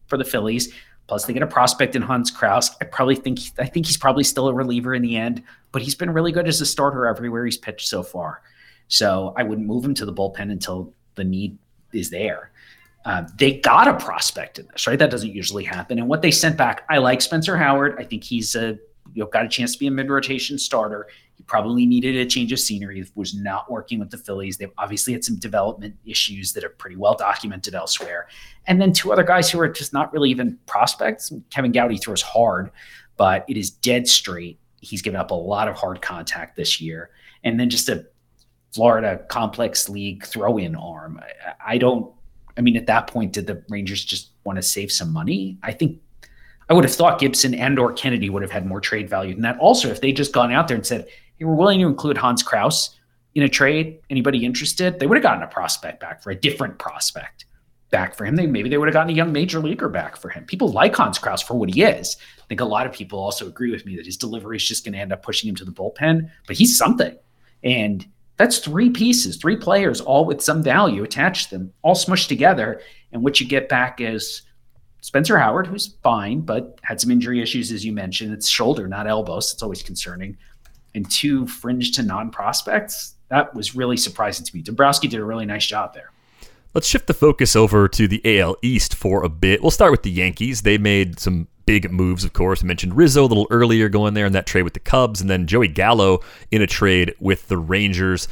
for the Phillies. Plus, they get a prospect in Hans Kraus. I probably think I think he's probably still a reliever in the end, but he's been really good as a starter everywhere he's pitched so far. So I wouldn't move him to the bullpen until the need is there. Uh, they got a prospect in this, right? That doesn't usually happen. And what they sent back, I like Spencer Howard. I think he's a you know got a chance to be a mid-rotation starter. He probably needed a change of scenery. He was not working with the Phillies. They've obviously had some development issues that are pretty well documented elsewhere. And then two other guys who are just not really even prospects. Kevin Gowdy throws hard, but it is dead straight. He's given up a lot of hard contact this year. And then just a Florida complex league throw-in arm. I, I don't, I mean, at that point, did the Rangers just want to save some money? I think I would have thought Gibson and or Kennedy would have had more trade value than that. Also, if they just gone out there and said, hey, we're willing to include Hans Kraus in a trade, anybody interested? They would have gotten a prospect back for a different prospect back for him. They Maybe they would have gotten a young major leaguer back for him. People like Hans Kraus for what he is. I think a lot of people also agree with me that his delivery is just going to end up pushing him to the bullpen, but he's something. And that's three pieces, three players, all with some value attached to them, all smushed together. And what you get back is Spencer Howard, who's fine, but had some injury issues, as you mentioned. It's shoulder, not elbow, so it's always concerning. And two fringe to non-prospects. That was really surprising to me. Dombrowski did a really nice job there. Let's shift the focus over to the A L East for a bit. We'll start with the Yankees. They made some big moves, of course. I mentioned Rizzo a little earlier going there in that trade with the Cubs, and then Joey Gallo in a trade with the Rangers.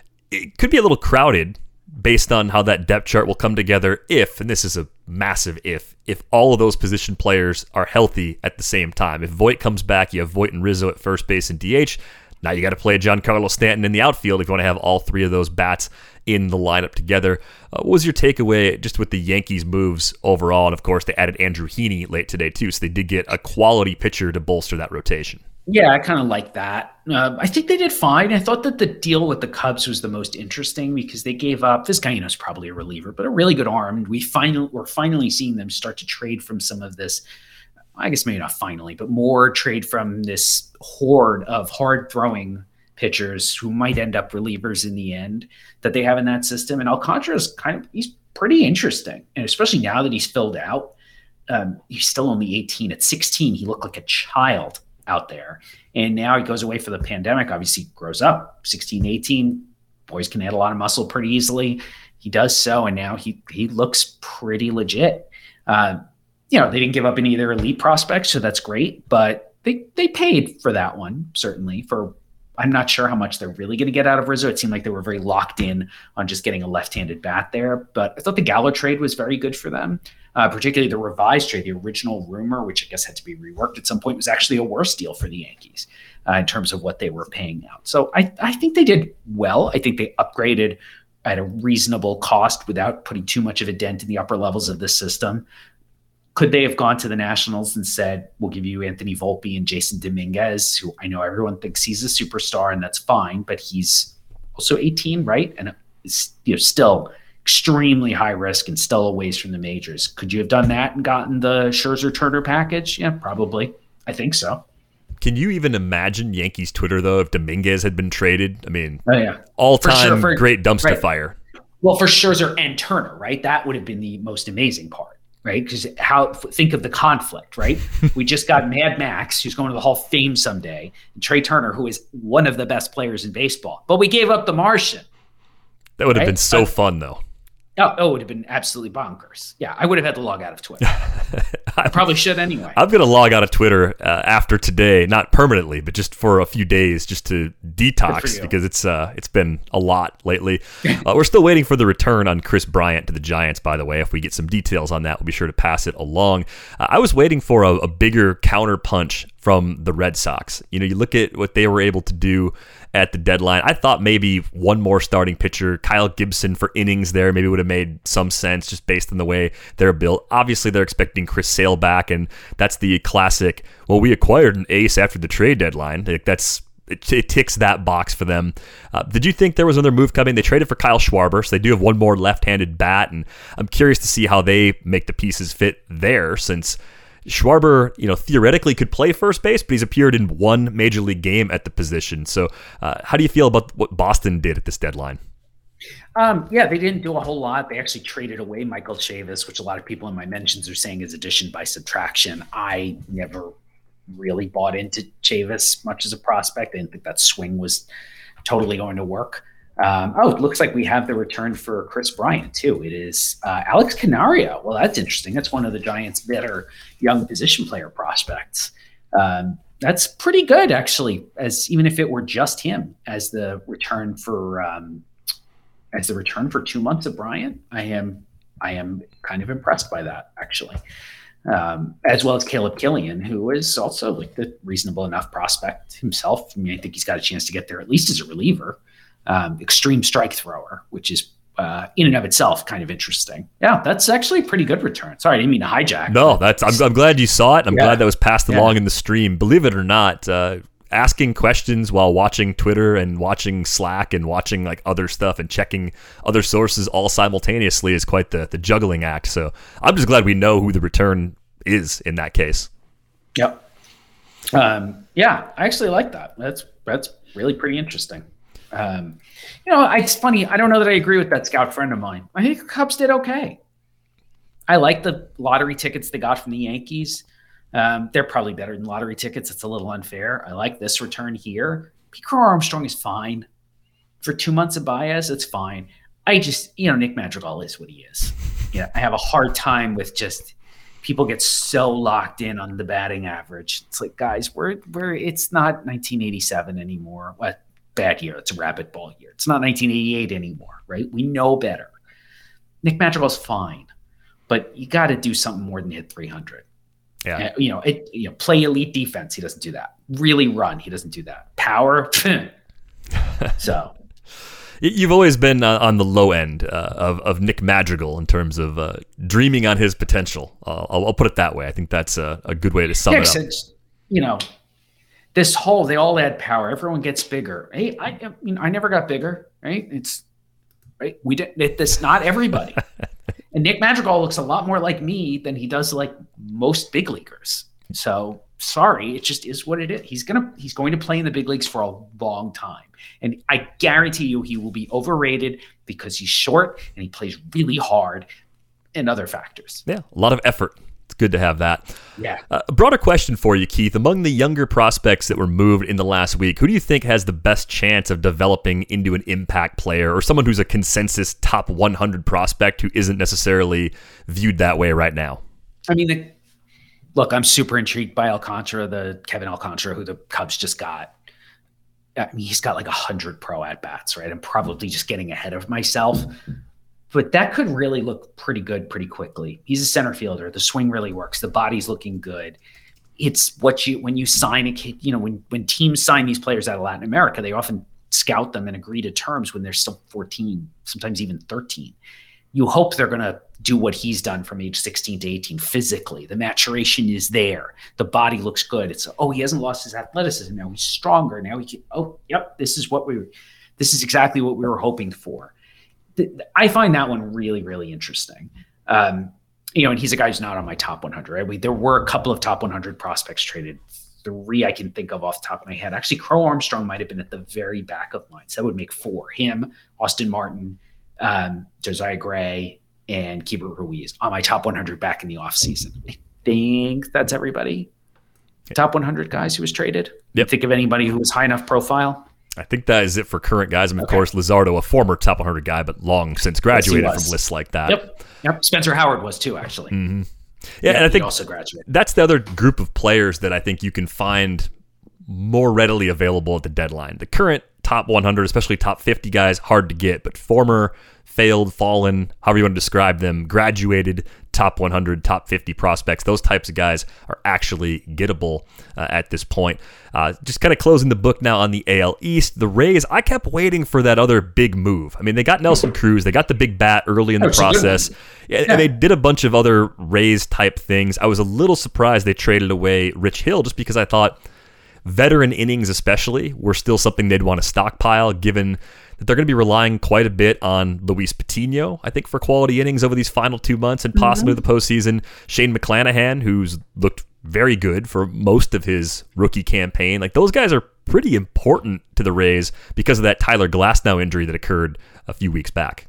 It could be a little crowded based on how that depth chart will come together if, and this is a massive if, if all of those position players are healthy at the same time. If Voit comes back, you have Voit and Rizzo at first base and D H. Now you got to play Giancarlo Stanton in the outfield if you want to have all three of those bats in the lineup together. Uh, what was your takeaway just with the Yankees' moves overall? And of course, they added Andrew Heaney late today too, so they did get a quality pitcher to bolster that rotation. Yeah, I kind of like that. Uh, I think they did fine. I thought that the deal with the Cubs was the most interesting because they gave up, this guy, you know, is probably a reliever, but a really good arm. And we finally, we're finally seeing them start to trade from some of this, I guess maybe not finally, but more trade from this horde of hard throwing pitchers who might end up relievers in the end that they have in that system. And Alcantara is kind of, he's pretty interesting. And especially now that he's filled out, um, he's still only eighteen. At sixteen, he looked like a child out there. And now he goes away for the pandemic, obviously grows up, sixteen, eighteen, boys can add a lot of muscle pretty easily. He does so. And now he, he looks pretty legit. Uh, you know, they didn't give up any of their elite prospects, so that's great, but they, they paid for that one, certainly for, I'm not sure how much they're really going to get out of Rizzo. It seemed like they were very locked in on just getting a left-handed bat there, but I thought the Gallo trade was very good for them. Uh, particularly the revised trade, the original rumor, which I guess had to be reworked at some point, was actually a worse deal for the Yankees uh, in terms of what they were paying out. So I, I think they did well. I think they upgraded at a reasonable cost without putting too much of a dent in the upper levels of the system. Could they have gone to the Nationals and said, we'll give you Anthony Volpe and Jason Dominguez, who I know everyone thinks he's a superstar, and that's fine, but he's also eighteen, right? And it's, you know, still extremely high risk and still a ways from the majors. Could you have done that and gotten the Scherzer Turner package? Yeah, probably. I think so. Can you even imagine Yankees Twitter, though, if Dominguez had been traded? I mean, oh, yeah. all-time sure, for, great dumpster right. fire. Well, for Scherzer and Turner, right? That would have been the most amazing part, right? Because how think of the conflict, right? We just got Mad Max, who's going to the Hall of Fame someday, and Trey Turner, who is one of the best players in baseball. But we gave up the Martian. That would have right? been so uh, fun, though. Oh, oh, it would have been absolutely bonkers. Yeah, I would have had to log out of Twitter. I probably should anyway. I'm going to log out of Twitter uh, after today, not permanently, but just for a few days, just to detox because it's uh, it's been a lot lately. Uh, we're still waiting for the return on Chris Bryant to the Giants, by the way. If we get some details on that, we'll be sure to pass it along. Uh, I was waiting for a, a bigger counter punch from the Red Sox. You know, you look at what they were able to do at the deadline. I thought maybe one more starting pitcher, Kyle Gibson for innings there, maybe would have made some sense just based on the way they're built. Obviously, they're expecting Chris Sale back, and that's the classic, well, we acquired an ace after the trade deadline. That's It, it ticks that box for them. Uh, did you think there was another move coming? They traded for Kyle Schwarber, so they do have one more left-handed bat, and I'm curious to see how they make the pieces fit there, since Schwarber, you know, theoretically could play first base, but he's appeared in one major league game at the position. So uh, how do you feel about what Boston did at this deadline? Um, yeah, they didn't do a whole lot. They actually traded away Michael Chavis, which a lot of people in my mentions are saying is addition by subtraction. I never really bought into Chavis much as a prospect. I didn't think that swing was totally going to work. Um, oh, it looks like we have the return for Chris Bryant, too. It is uh, Alex Canario. Well, that's interesting. That's one of the Giants' better young position player prospects. Um, that's pretty good, actually, as even if it were just him as the return for um, as the return for two months of Bryant. I am I am kind of impressed by that, actually. Um, as well as Caleb Killian, who is also like the reasonable enough prospect himself. I mean, I think he's got a chance to get there at least as a reliever. Um, extreme strike thrower, which is uh, in and of itself kind of interesting. Yeah, that's actually a pretty good return. Sorry, I didn't mean to hijack. No, that's I'm, I'm glad you saw it. I'm yeah. glad that was passed yeah. along in the stream. Believe it or not, uh, asking questions while watching Twitter and watching Slack and watching like other stuff and checking other sources all simultaneously is quite the, the juggling act. So I'm just glad we know who the return is in that case. Yep. Um, yeah, I actually like that. That's that's really pretty interesting. Um, you know, it's funny. I don't know that I agree with that scout friend of mine. I think the Cubs did okay. I like the lottery tickets they got from the Yankees. Um, they're probably better than lottery tickets. It's a little unfair. I like this return here. Pete Crow Armstrong is fine. For two months of Baez, it's fine. I just, you know, Nick Madrigal is what he is. Yeah, I have a hard time with just people get so locked in on the batting average. It's like, guys, we're we're it's not nineteen eighty-seven anymore. What? Bad year. It's a rabbit ball year. It's not nineteen eighty-eight anymore, right? We know better. Nick Madrigal's fine, but you got to do something more than hit three hundred. Yeah, uh, you know, it. You know, play elite defense. He doesn't do that. Really run. He doesn't do that. Power. So, you've always been uh, on the low end uh, of of Nick Madrigal in terms of uh, dreaming on his potential. Uh, I'll, I'll put it that way. I think that's a, a good way to sum yeah, it up. You know. This whole, they all add power. Everyone gets bigger. Hey, I, I mean, I never got bigger, right? It's right. We did it, this. Not everybody. And Nick Madrigal looks a lot more like me than he does like most big leaguers. So sorry, it just is what it is. He's gonna he's going to play in the big leagues for a long time, and I guarantee you he will be overrated because he's short and he plays really hard, and other factors. Yeah, a lot of effort. It's good to have that. Yeah. Uh, a broader question for you, Keith. Among the younger prospects that were moved in the last week, who do you think has the best chance of developing into an impact player or someone who's a consensus top one hundred prospect who isn't necessarily viewed that way right now? I mean, the, look, I'm super intrigued by Alcantara, the Kevin Alcantara, who the Cubs just got. I mean, he's got like one hundred pro at-bats, right? I'm probably just getting ahead of myself. But that could really look pretty good pretty quickly. He's a center fielder. The swing really works. The body's looking good. It's what you, when you sign a kid, you know, when, when teams sign these players out of Latin America, they often scout them and agree to terms when they're still fourteen, sometimes even thirteen. You hope they're going to do what he's done from age sixteen to eighteen physically. The maturation is there. The body looks good. It's, oh, he hasn't lost his athleticism. Now he's stronger. Now he can, oh, yep, this is what we were, this is exactly what we were hoping for. I find that one really, really interesting. Um, you know, and he's a guy who's not on my top one hundred. Right? We, there were a couple of top one hundred prospects traded. Three I can think of off the top of my head. Actually, Crow Armstrong might have been at the very back of mine. So that would make four. Him, Austin Martin, um, Josiah Gray, and Keibert Ruiz on my top one hundred back in the offseason. I think that's everybody. Top one hundred guys who was traded. Yep. Think of anybody who was high enough profile? I think that is it for current guys. I mean, Okay. of course, Luzardo, a former top one hundred guy, but long since graduated Yes, he was. from lists like that. Yep. Yep. Spencer Howard was too, actually. Mm-hmm. Yeah, and I he think also graduated. that's the other group of players that I think you can find more readily available at the deadline. The current top one hundred, especially top fifty guys, hard to get, but former, failed, fallen, however you want to describe them, graduated top one hundred, top fifty prospects, those types of guys are actually gettable uh, at this point. Uh, just kind of closing the book now on the A L East. The Rays, I kept waiting for that other big move. I mean, they got Nelson Cruz, they got the big bat early in the Oh, it's a good process, one. and Yeah. they did a bunch of other Rays type things. I was a little surprised they traded away Rich Hill just because I thought veteran innings especially were still something they'd want to stockpile, given that they're going to be relying quite a bit on Luis Patino, I think, for quality innings over these final two months and possibly the postseason. Shane McClanahan, who's looked very good for most of his rookie campaign. Like, those guys are pretty important to the Rays because of that Tyler Glasnow injury that occurred a few weeks back.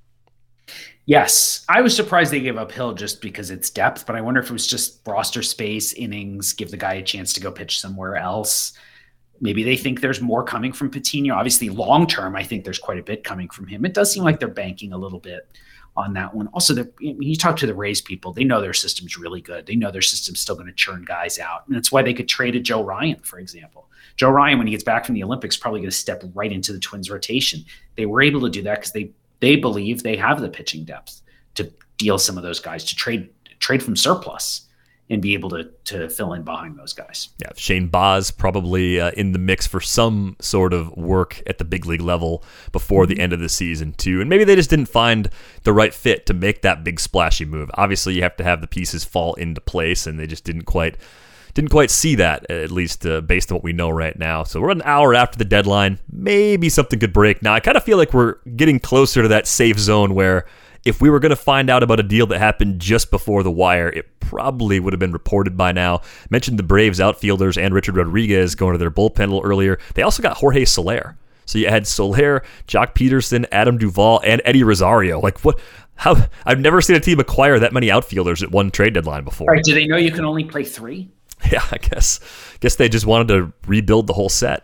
Yes, I was surprised they gave up Hill just because it's depth, but I wonder if it was just roster space, innings, give the guy a chance to go pitch somewhere else. Maybe they think there's more coming from Patino. Obviously, long term, I think there's quite a bit coming from him. It does seem like they're banking a little bit on that one. Also, the, you talk to the Rays people, they know their system's really good. They know their system's still going to churn guys out. And that's why they could trade a Joe Ryan, for example. Joe Ryan, when he gets back from the Olympics, probably going to step right into the Twins rotation. They were able to do that because they they believe they have the pitching depth to deal some of those guys, to trade trade from surplus and be able to to fill in behind those guys. Yeah, Shane Baz probably uh, in the mix for some sort of work at the big league level before the end of the season too. And maybe they just didn't find the right fit to make that big splashy move. Obviously, you have to have the pieces fall into place, and they just didn't quite didn't quite see that, at least uh, based on what we know right now. So we're an hour after the deadline. Maybe something could break. Now, I kind of feel like we're getting closer to that safe zone where if we were going to find out about a deal that happened just before the wire, it probably would have been reported by now. I mentioned the Braves outfielders and Richard Rodriguez going to their bullpen a little earlier. They also got Jorge Soler. So you had Soler, Jock Peterson, Adam Duvall, and Eddie Rosario. Like what? How? I've never seen a team acquire that many outfielders at one trade deadline before. Right? Do they know you can only play three? Yeah, I guess. Guess they just wanted to rebuild the whole set.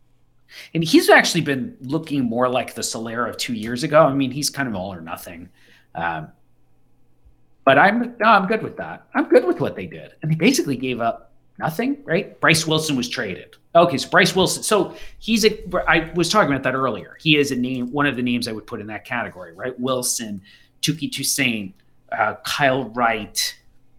And he's actually been looking more like the Soler of two years ago. I mean, he's kind of all or nothing. Um, but I'm no, I'm good with that. I'm good with what they did. And they basically gave up nothing, right? Bryce Wilson was traded. Okay, so Bryce Wilson. So he's a, I was talking about that earlier. He is a name, one of the names I would put in that category, right? Wilson, Tuki Toussaint, uh, Kyle Wright.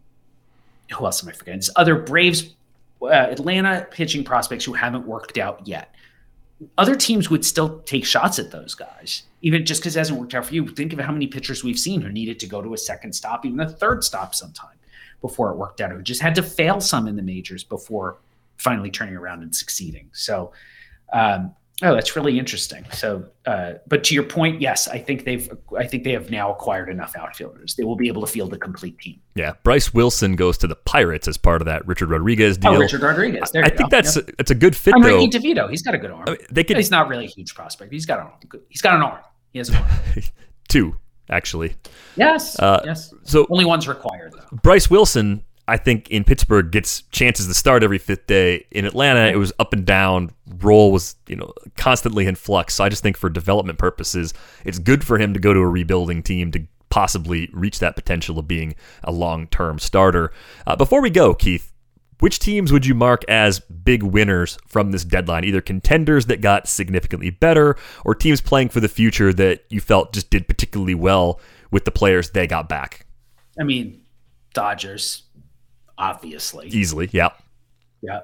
Who else am I forgetting? There's other Braves, uh, Atlanta pitching prospects who haven't worked out yet. Other teams would still take shots at those guys, even just because it hasn't worked out for you. Think of how many pitchers we've seen who needed to go to a second stop, even a third stop sometime before it worked out, who just had to fail some in the majors before finally turning around and succeeding. So, um, oh, that's really interesting. So, uh, but to your point, yes, I think they've, I think they have now acquired enough outfielders. They will be able to field a complete team. Yeah, Bryce Wilson goes to the Pirates as part of that Richard Rodriguez deal. Oh, Richard Rodriguez. There I, you I think go. that's Yep. a, it's a good fit I'm though. ranking DeVito. He's got a good arm. I mean, they could. He's not really a huge prospect. He's got an arm. He's got an arm. He has an arm. Two, actually. Yes. Uh, yes. So Only one's required though. Bryce Wilson, I think in Pittsburgh gets chances to start every fifth day. In Atlanta, it was up and down. Role was, you know, constantly in flux. So I just think for development purposes, it's good for him to go to a rebuilding team to possibly reach that potential of being a long-term starter. Uh, before we go, Keith, which teams would you mark as big winners from this deadline? Either contenders that got significantly better or teams playing for the future that you felt just did particularly well with the players they got back? I mean, Dodgers, obviously. Easily, yeah. Yeah.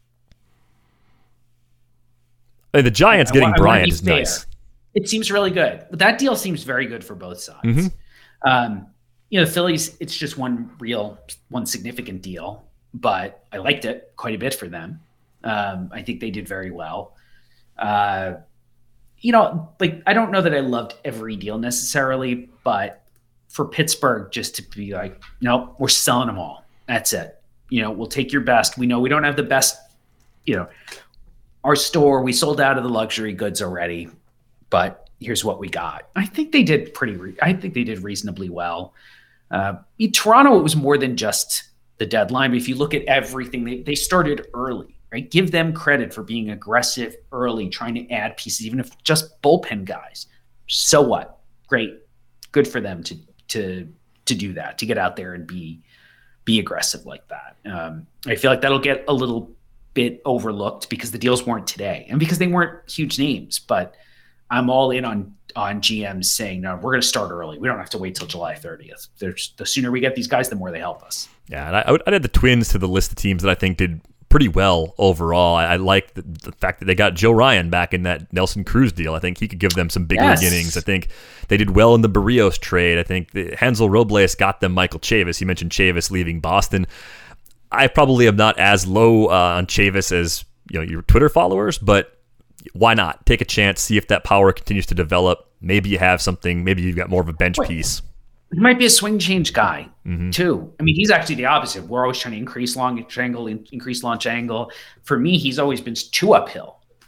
I mean, the Giants I- I getting wa- I wanna Bryant be is fair. nice. It seems really good. But that deal seems very good for both sides. Mhm. Um, you know, the Phillies, it's just one real, one significant deal, but I liked it quite a bit for them. Um, I think they did very well. Uh, you know, like, I don't know that I loved every deal necessarily, but for Pittsburgh, just to be like, no, we're selling them all. That's it. You know, we'll take your best. We know we don't have the best, you know, our store, we sold out of the luxury goods already, but here's what we got. I think they did pretty, re- I think they did reasonably well. Uh, in Toronto, it was more than just the deadline. But if you look at everything, they, they started early, right? Give them credit for being aggressive early, trying to add pieces, even if just bullpen guys. So what? Great. Good for them to, to, to do that, to get out there and be, be aggressive like that. Um, I feel like that'll get a little bit overlooked because the deals weren't today and because they weren't huge names, but I'm all in on, on G Ms saying, no, we're going to start early. We don't have to wait till July thirtieth. There's, the sooner we get these guys, the more they help us. Yeah, and I, I would I'd add the Twins to the list of teams that I think did pretty well overall. I, I like the, the fact that they got Joe Ryan back in that Nelson Cruz deal. I think he could give them some big Yes. league innings. I think they did well in the Barrios trade. I think the, Hansel Robles got them Michael Chavis. You mentioned Chavis leaving Boston. I probably am not as low uh, on Chavis as you know your Twitter followers, but why not take a chance, see if that power continues to develop? Maybe you have something. Maybe you've got more of a bench Wait. piece. He might be a swing change guy Mhm. too. I mean, he's actually the opposite. We're always trying to increase launch angle, in- increase launch angle. For me, he's always been too uphill.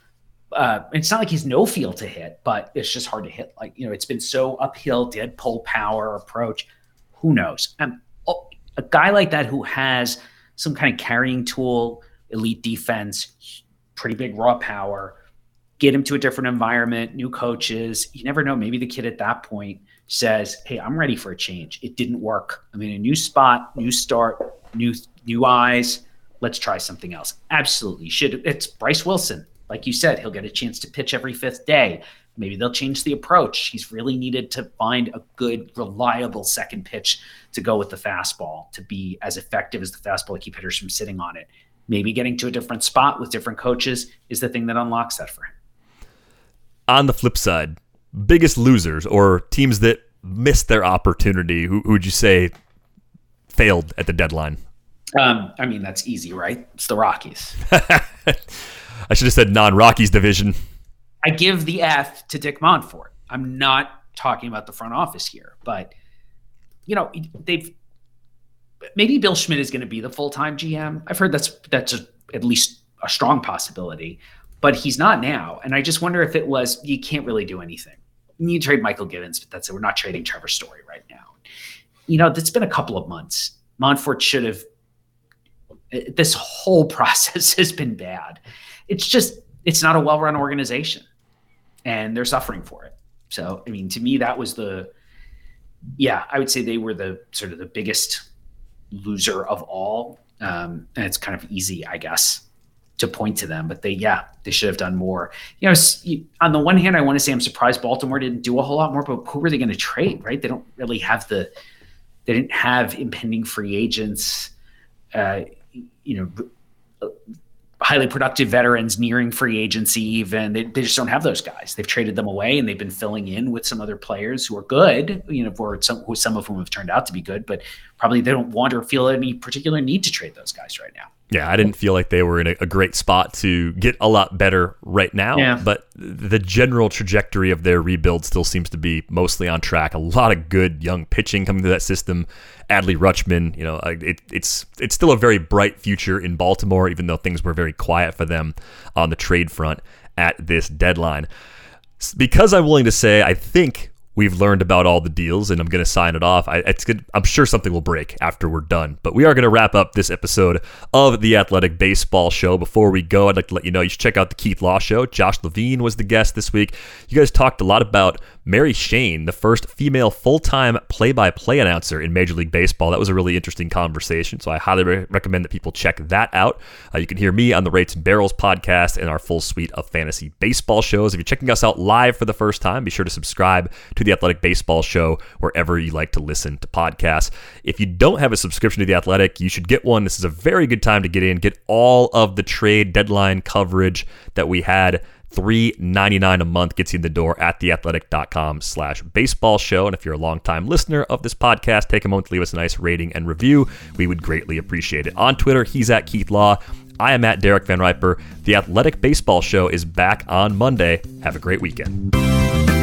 Uh, it's not like he's no field to hit, but it's just hard to hit. Like, you know, it's been so uphill, dead pull power approach. Who knows? Um, oh, a guy like that who has some kind of carrying tool, elite defense, pretty big raw power, get him to a different environment, new coaches. You never know. Maybe the kid at that point says, hey, I'm ready for a change. It didn't work. I'm in a new spot, new start, new new eyes. Let's try something else. Absolutely. Should it's Bryce Wilson. Like you said, he'll get a chance to pitch every fifth day. Maybe they'll change the approach. He's really needed to find a good, reliable second pitch to go with the fastball, to be as effective as the fastball to keep hitters from sitting on it. Maybe getting to a different spot with different coaches is the thing that unlocks that for him. On the flip side, biggest losers or teams that missed their opportunity, who, who would you say failed at the deadline? Um, I mean, that's easy, right? It's the Rockies. I should have said non-Rockies division. I give the F to Dick Montfort. I'm not talking about the front office here, but you know, they've maybe Bill Schmidt is going to be the full-time G M. I've heard that's that's a, at least a strong possibility, but he's not now. And I just wonder if it was you can't really do anything. You trade Michael Givens, but that's it. We're not trading Trevor Story right now. You know, it's been a couple of months. Montfort should have. This whole process has been bad. It's just, it's not a well-run organization and they're suffering for it. So, I mean, to me, that was the, yeah, I would say they were the sort of the biggest loser of all. Um, and it's kind of easy, I guess, to point to them, but they, yeah, they should have done more. You know, on the one hand, I want to say I'm surprised Baltimore didn't do a whole lot more, but who were they going to trade, right? They don't really have the, they didn't have impending free agents, uh, you know, highly productive veterans nearing free agency even. They, they just don't have those guys. They've traded them away and they've been filling in with some other players who are good, you know, or some, who, some of whom have turned out to be good, but probably they don't want or feel any particular need to trade those guys right now. Yeah, I didn't feel like they were in a, a great spot to get a lot better right now, yeah. But the general trajectory of their rebuild still seems to be mostly on track. A lot of good young pitching coming through that system. Adley Rutschman, you know, it, it's it's still a very bright future in Baltimore, even though things were very quiet for them on the trade front at this deadline. Because I'm willing to say, I think we've learned about all the deals, and I'm going to sign it off. I, it's good. I'm sure something will break after we're done. But we are going to wrap up this episode of the Athletic Baseball Show. Before we go, I'd like to let you know you should check out the Keith Law Show. Josh Levine was the guest this week. You guys talked a lot about Mary Shane, the first female full-time play-by-play announcer in Major League Baseball. That was a really interesting conversation, so I highly re- recommend that people check that out. Uh, you can hear me on the Rates and Barrels podcast and our full suite of fantasy baseball shows. If you're checking us out live for the first time, be sure to subscribe to the Athletic Baseball Show wherever you like to listen to podcasts. If you don't have a subscription to The Athletic, you should get one. This is a very good time to get in, get all of the trade deadline coverage that we had. three dollars and ninety-nine cents a month gets you in the door at theathletic.com slash baseball show. And if you're a longtime listener of this podcast, take a moment to leave us a nice rating and review. We would greatly appreciate it. On Twitter, he's at Keith Law. I am at Derek Van Riper. The Athletic Baseball Show is back on Monday. Have a great weekend.